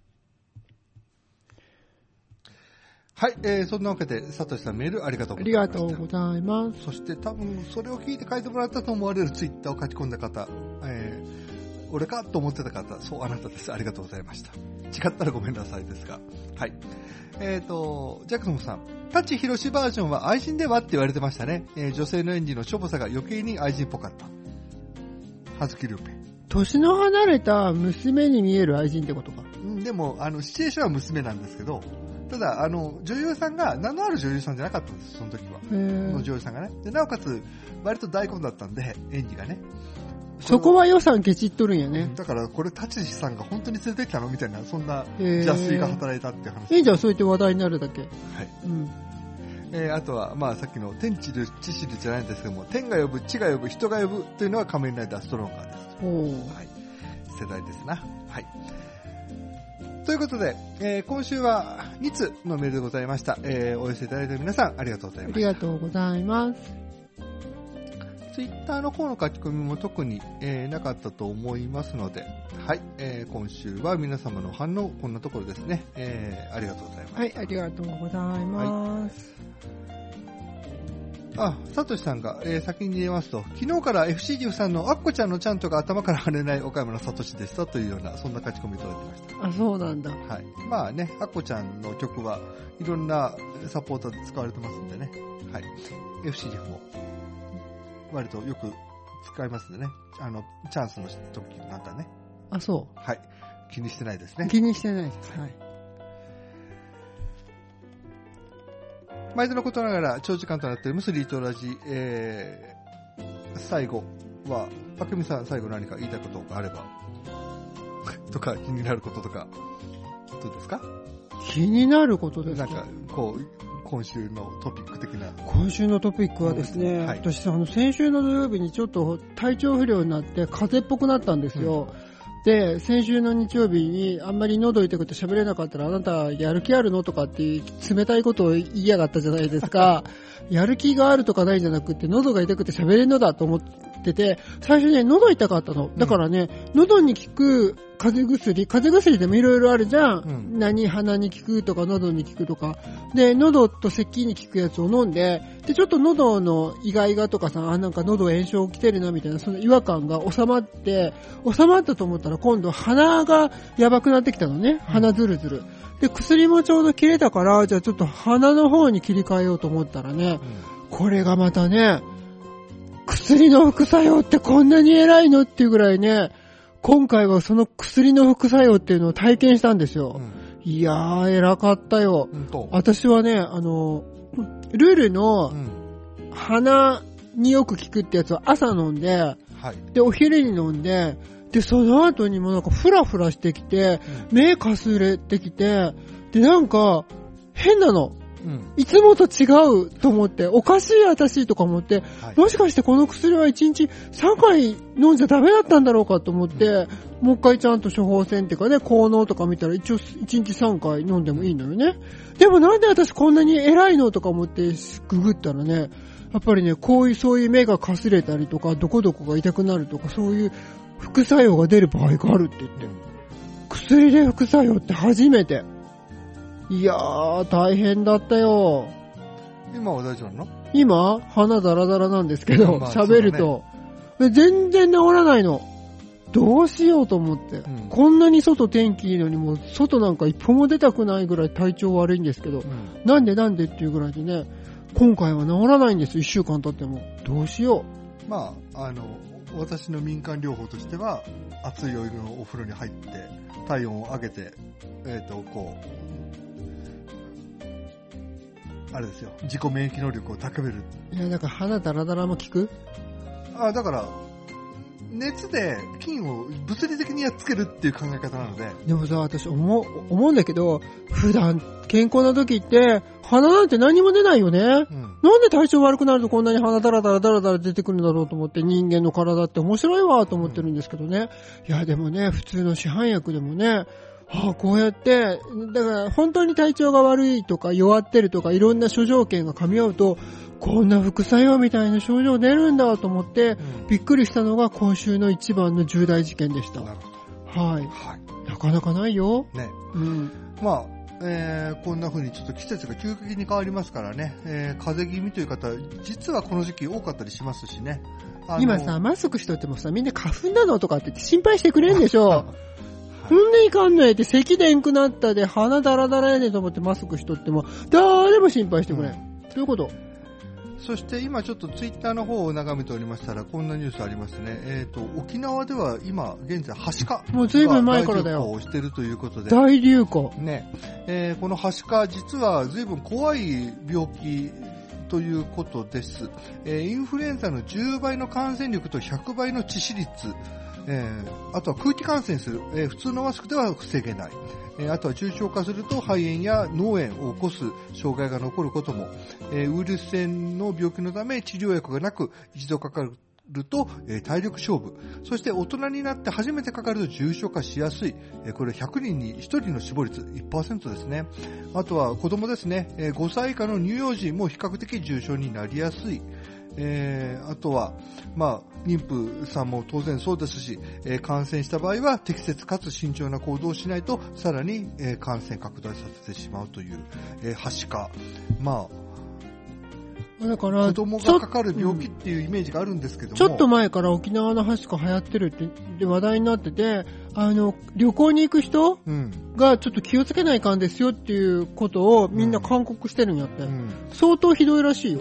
はい、そんなわけで、さとしさんメールありがとうございました。 ありがとうございます。 そして多分それを聞いて書いてもらったと思われるツイッターを書き込んだ方、俺かと思ってた方、そうあなたです。ありがとうございました。違ったらごめんなさいですが。はい。ジャクソンさん、舘ひろしバージョンは愛人ではって言われてましたね。女性の演技のしょぼさが余計に愛人っぽかった。葉月ルーペ。 年の離れた娘に見える愛人ってことか。 でも、シチュエーションは娘なんですけど、ただ女優さんが名のある女優さんじゃなかったんです、その時は。の女優さんがね。でなおかつ割と大根だったんで、演技がね。 そこは予算ケチっとるんやね。 だからこれ舘さんが本当に連れてきたのみたいな、そんな邪推が働いたっていう話。 いいじゃん、そうやって話題になるだけ。はい。 あとは、まあ、さっきの天知る地知るじゃないんですけども、天が呼ぶ地が呼ぶ人が呼ぶというのは仮面ライダーストロンガーです。はい、世代ですな。はい。ということで、今週は2通のメールでございました。お寄せいただいた皆さんありがとうございました。 ありがとうございます。 ツイッターの方の書き込みも特に、なかったと思いますので、はい、今週は皆様の反応こんなところですね。ありがとうございます。 はい、ありがとうございます。 はい、サトシさんが、先に言いますと、昨日から FC 岐阜さんのアッコちゃんのちゃんとが頭から離れない岡山のサトシでしたというような、そんな書き込みいただきました。 あ、そうなんだ。 はい。まあね、アッコちゃんの曲はいろんなサポーターで使われてますんでね。はい。FC 岐阜も割とよく使いますんでね。チャンスの時なんかね。 あ、そう。 はい。気にしてないですね。 気にしてないです。はい。 毎度のことながら長時間となっているムスリーとラジ、最後は、あけみさん最後何か言いたいことがあればとか気になることとかどうですか？ 気になることですか？ なんかこう今週のトピック的な。 今週のトピックはですね、はい、私先週の土曜日にちょっと体調不良になって風邪っぽくなったんですよ。で、先週の日曜日にあんまり喉痛くて喋れなかったら、あなたやる気あるのとかって冷たいことを言いやがったじゃないですか。やる気があるとかないんじゃなくて、喉が痛くて喋れんのだと思っってて、最初ね、喉痛かったの。だからね、喉に効く風邪薬でもいろいろあるじゃん。鼻に効くとか喉に効くとか。で、喉と咳に効くやつを飲んで、で、ちょっと喉のイガイガとかさ、なんか喉炎症起きてるなみたいな、その違和感が収まったと思ったら今度鼻がやばくなってきたのね。鼻ズルズル。で、薬もちょうど切れたから、じゃあちょっと鼻の方に切り替えようと思ったらね、これがまたね、薬の副作用ってこんなに偉いのっていうぐらいね、今回はその薬の副作用っていうのを体験したんですよ。いやー、偉かったよ。私はね、ルルの鼻によく効くってやつを朝飲んで、で、お昼に飲んで、で、その後にもなんかフラフラしてきて、目かすれてきて、で、なんか変なの。いつもと違うと思って、おかしい私とか思って、もしかしてこの薬は1日3回飲んじゃダメだったんだろうかと思って、もう一回ちゃんと処方箋っていうかね、効能とか見たら一応1日3回飲んでもいいのよね。でもなんで私こんなに偉いのとか思ってググったらね、やっぱりね、そういう目がかすれたりとか、どこどこが痛くなるとか、そういう副作用が出る場合があるって言って。薬で副作用って初めて。いやー、大変だったよ。 今は大丈夫なの？ 今、鼻ダラダラなんですけど、喋ると、全然治らないの。どうしようと思って。こんなに外天気いいのにもう、外なんか一歩も出たくないぐらい体調悪いんですけど、なんでっていうぐらいでね、今回は治らないんです、1週間経っても。どうしよう。まあ、私の民間療法としては、熱いお湯のお風呂に入って、体温を上げて、あれですよ、自己免疫能力を高める。 いや、だから鼻ダラダラも効く？ だから、熱で菌を物理的にやっつけるっていう考え方なので。 でもさ、私思うんだけど、普段健康な時って、鼻なんて何も出ないよね。なんで体調悪くなるとこんなに鼻ダラダラダラダラ出てくるんだろうと思って、人間の体って面白いわと思ってるんですけどね。いや、でもね、普通の市販薬でもね、こうやって、だから本当に体調が悪いとか弱ってるとかいろんな諸条件が噛み合うと、こんな副作用みたいな症状出るんだと思って、びっくりしたのが今週の一番の重大事件でした。なるほど。はい。なかなかないよ。ね。 まあ、こんな風にちょっと季節が急激に変わりますからね、風邪気味という方、実はこの時期多かったりしますしね。 今さ、マスクしとってもさ、みんな花粉なのとかって心配してくれんでしょ。そんないかんないって咳でんくなったで鼻ダラダラやねんと思ってマスクしとっても誰も心配してくれん。そういうこと。 そして今ちょっとツイッターの方を眺めておりましたらこんなニュースありますね。沖縄では今現在はしかもうずいぶん前からだよ。 大流行をしているということで。 大流行。 ね。このはしか実はずいぶん怖い病気ということです。インフルエンザの10倍の感染力と100倍の致死率。あとは空気感染する、普通のマスクでは防げない、あとは重症化すると肺炎や脳炎を起こす障害が残ることも、ウイルス性の病気のため治療薬がなく一度かかると、体力勝負、そして大人になって初めてかかると重症化しやすい、これ100人に1人の死亡率 1% ですね。あとは子供ですね、5歳以下の乳幼児も比較的重症になりやすい。あとは、妊婦さんも当然そうですし、感染した場合は適切かつ慎重な行動をしないとさらに、感染拡大させてしまうという、はしか。だから子供がかかる病気っていうイメージがあるんですけども、 ちょっと前から沖縄のはしか流行ってるって話題になってて、旅行に行く人がちょっと気をつけないかんですよっていうことをみんな勧告してるんやって、相当ひどいらしいよ。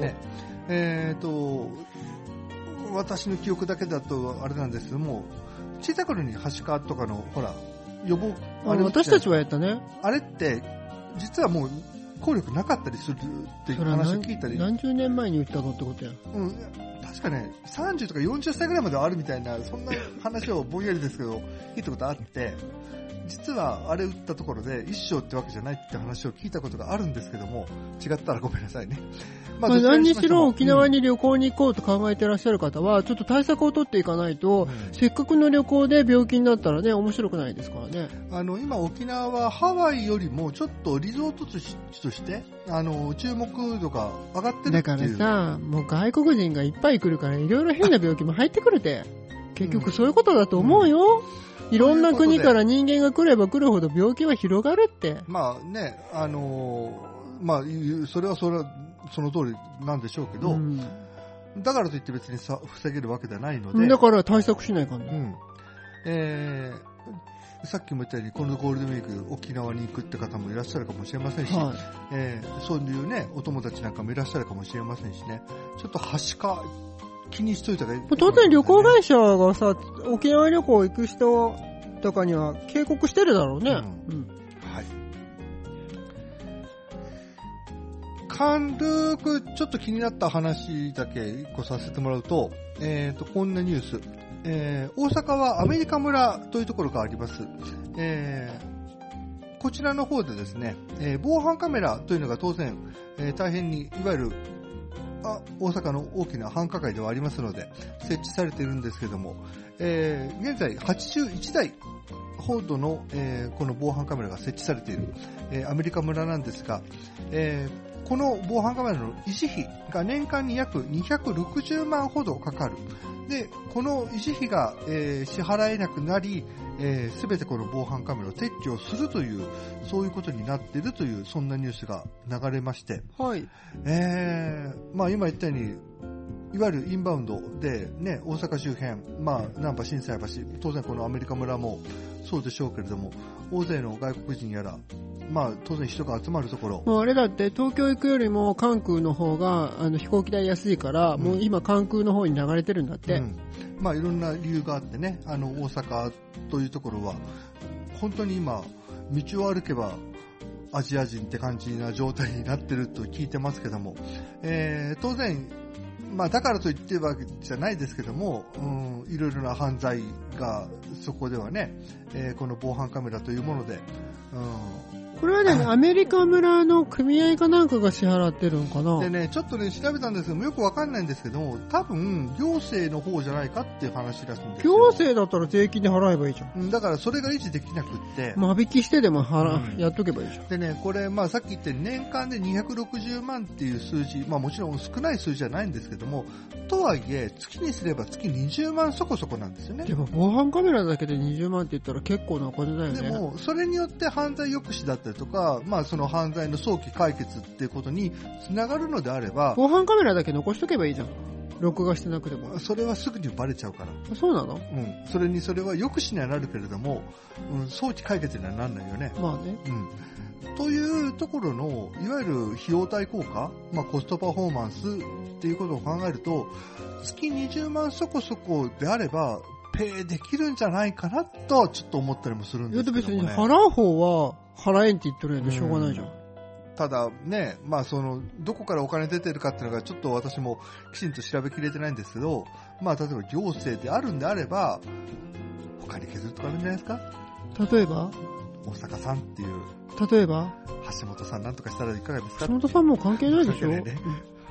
私の記憶だけだとあれなんですけども、小さい頃にはしかとかのほら予防私たちはやったね。 あれって実はもう効力なかったりするっていう話を聞いたり。 何十年前に言ったのってことや。 確かね30とか40歳ぐらいまではあるみたいな、そんな話をぼんやりですけど聞いたことあって、実はあれ打ったところで一生ってわけじゃないって話を聞いたことがあるんですけども、違ったらごめんなさいね。 何にしろ沖縄に旅行に行こうと考えていらっしゃる方はちょっと対策を取っていかないと、せっかくの旅行で病気になったらね面白くないですからね。 今沖縄はハワイよりもちょっとリゾート地としして、注目度が上がってるっていう。 だからさ、もう外国人がいっぱい来るから、いろいろ変な病気も入ってくるて。結局そういうことだと思うよ。いろんな国から人間が来れば来るほど病気は広がるって。 まあね、まあ、それはその通りなんでしょうけど、だからといって別に防げるわけではないので。 だから対策しないかんね。 さっきも言ったように、このゴールデンウィーク、沖縄に行くって方もいらっしゃるかもしれませんし、そういうね、お友達なんかもいらっしゃるかもしれませんしね、ちょっとはしか気にしといた方がいい、ね。 当然旅行会社がさ、沖縄旅行行く人とかには警告してるだろうね。はい。 軽くちょっと気になった話だけ一個させてもらうと、こんなニュース。大阪はアメリカ村というところがあります。こちらの方でですね、防犯カメラというのが当然、大変にいわゆる大阪の大きな繁華街ではありますので設置されているんですけども、現在81台ほどの、この防犯カメラが設置されている、アメリカ村なんですが、この防犯カメラの維持費が年間に約260万ほどかかる。で、この維持費が、支払えなくなり、すべてこの防犯カメラを撤去するという、そういうことになっているという、そんなニュースが流れまして、 はい。 まあ今言ったように、いわゆるインバウンドでね、大阪周辺、まあ難波、心斎橋、当然このアメリカ村もそうでしょうけれども、大勢の外国人やら、まあ当然人が集まるところ。 もうあれだって東京行くよりも関空の方が飛行機代安いから、もう今関空の方に流れてるんだって。 まあいろんな理由があってね、大阪というところは本当に今道を歩けばアジア人って感じな状態になってると聞いてますけども、当然まあだからといってるわけじゃないですけども、いろいろな犯罪がそこではね、この防犯カメラというもので、 これはね、アメリカ村の組合かなんかが支払ってるのかな。 でね、ちょっとね、調べたんですけども、よくわかんないんですけども、多分、行政の方じゃないかっていう話らしいんですよ。 行政だったら税金で払えばいいじゃん。 だから、それが維持できなくって。 間引きしてでもやっとけばいいじゃん。 でね、これ、まあさっき言って年間で260万っていう数字、まあもちろん少ない数字じゃないんですけども、とはいえ、月にすれば月20万そこそこなんですよね。 でも、防犯カメラだけで20万って言ったら結構なお金だよね。 でも、それによって犯罪抑止だったりとか、まあその犯罪の早期解決っていうことにつながるのであれば、 防犯カメラだけ残しとけばいいじゃん。録画してなくても。 それはすぐにバレちゃうから。 そうなの？ それは抑止にはなるけれども、早期解決にはならないよね。 まあね。 というところの、いわゆる費用対効果、まあコストパフォーマンスっていうことを考えると、月20万そこそこであれば、ペイできるんじゃないかなとはちょっと思ったりもするんですけどもね。 別に払う方は払えんって言ってるんでしょうがないじゃん。 ただね、まあどこからお金出てるかっていうのがちょっと私もきちんと調べきれてないんですけど、まあ例えば行政であるんであれば、他に削るとかあるんじゃないですか？ 例えば大阪さんっていう。 例えば橋本さんなんとかしたらいかがですか？ 橋本さんも関係ないでしょ？ ね。はい。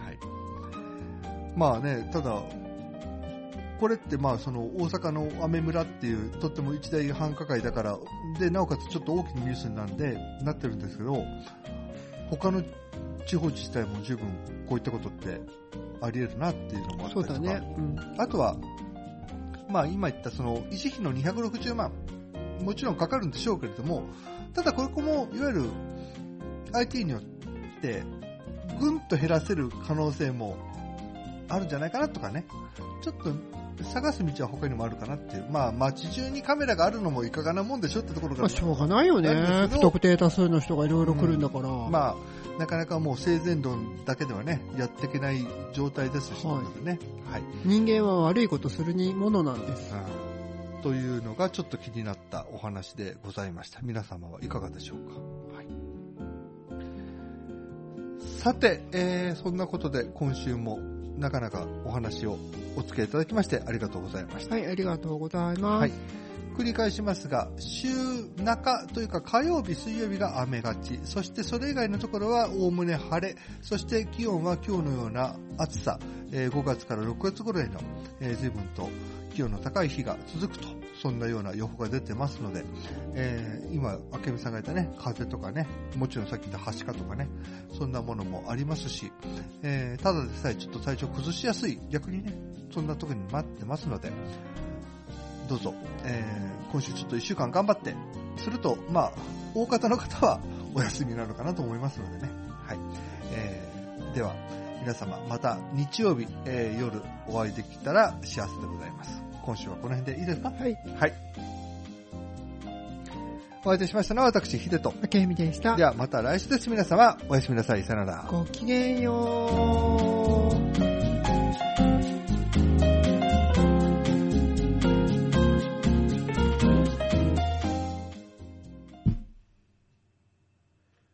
まあね、ただ、これってまあ大阪のアメ村っていうとっても一大繁華街だからで、なおかつちょっと大きなニュースになってるんですけど、他の地方自治体も十分こういったことってあり得るなっていうのもあったりとか。 そうだね。 あとはまあ今言った維持費の260万もちろんかかるんでしょうけれども、ただこれもいわゆる IT によってぐんと減らせる可能性もあるんじゃないかなとかね、ちょっと探す道は他にもあるかなっていう。まあ街中にカメラがあるのもいかがなもんでしょってところが、 しょうがないよね。不特定多数の人がいろいろ来るんだから、 まあなかなかもう生前論だけではねやっていけない状態ですし、ね、はい。 人間は悪いことするものなんです。 というのがちょっと気になったお話でございました。皆様はいかがでしょうか？はい。さて、そんなことで今週もなかなかお話をお付き合いいただきましてありがとうございました。 はい、ありがとうございます。 はい。繰り返しますが、週中というか火曜日、水曜日が雨がち、そしてそれ以外のところはおおむね晴れ、そして気温は今日のような暑さ、5月から6月頃への、随分と気温の高い日が続くと、そんなような予報が出てますので、今、明美さんが言ったね、風邪とかね、もちろんさっき言ったはしかとかね、そんなものもありますし、ただでさえちょっと体調崩しやすい、逆にね、そんな時に待ってますので、どうぞ、今週ちょっと1週間頑張って、すると、まあ、大方の方はお休みなのかなと思いますのでね。はい。では、皆様、また日曜日、夜お会いできたら幸せでございます。今週はこの辺でいいですか？ はい。 はい。お会いいたしましたのは私、ヒデと。 明美でした。 ではまた来週です。皆様、おやすみなさい。さよなら。 ごきげんよう。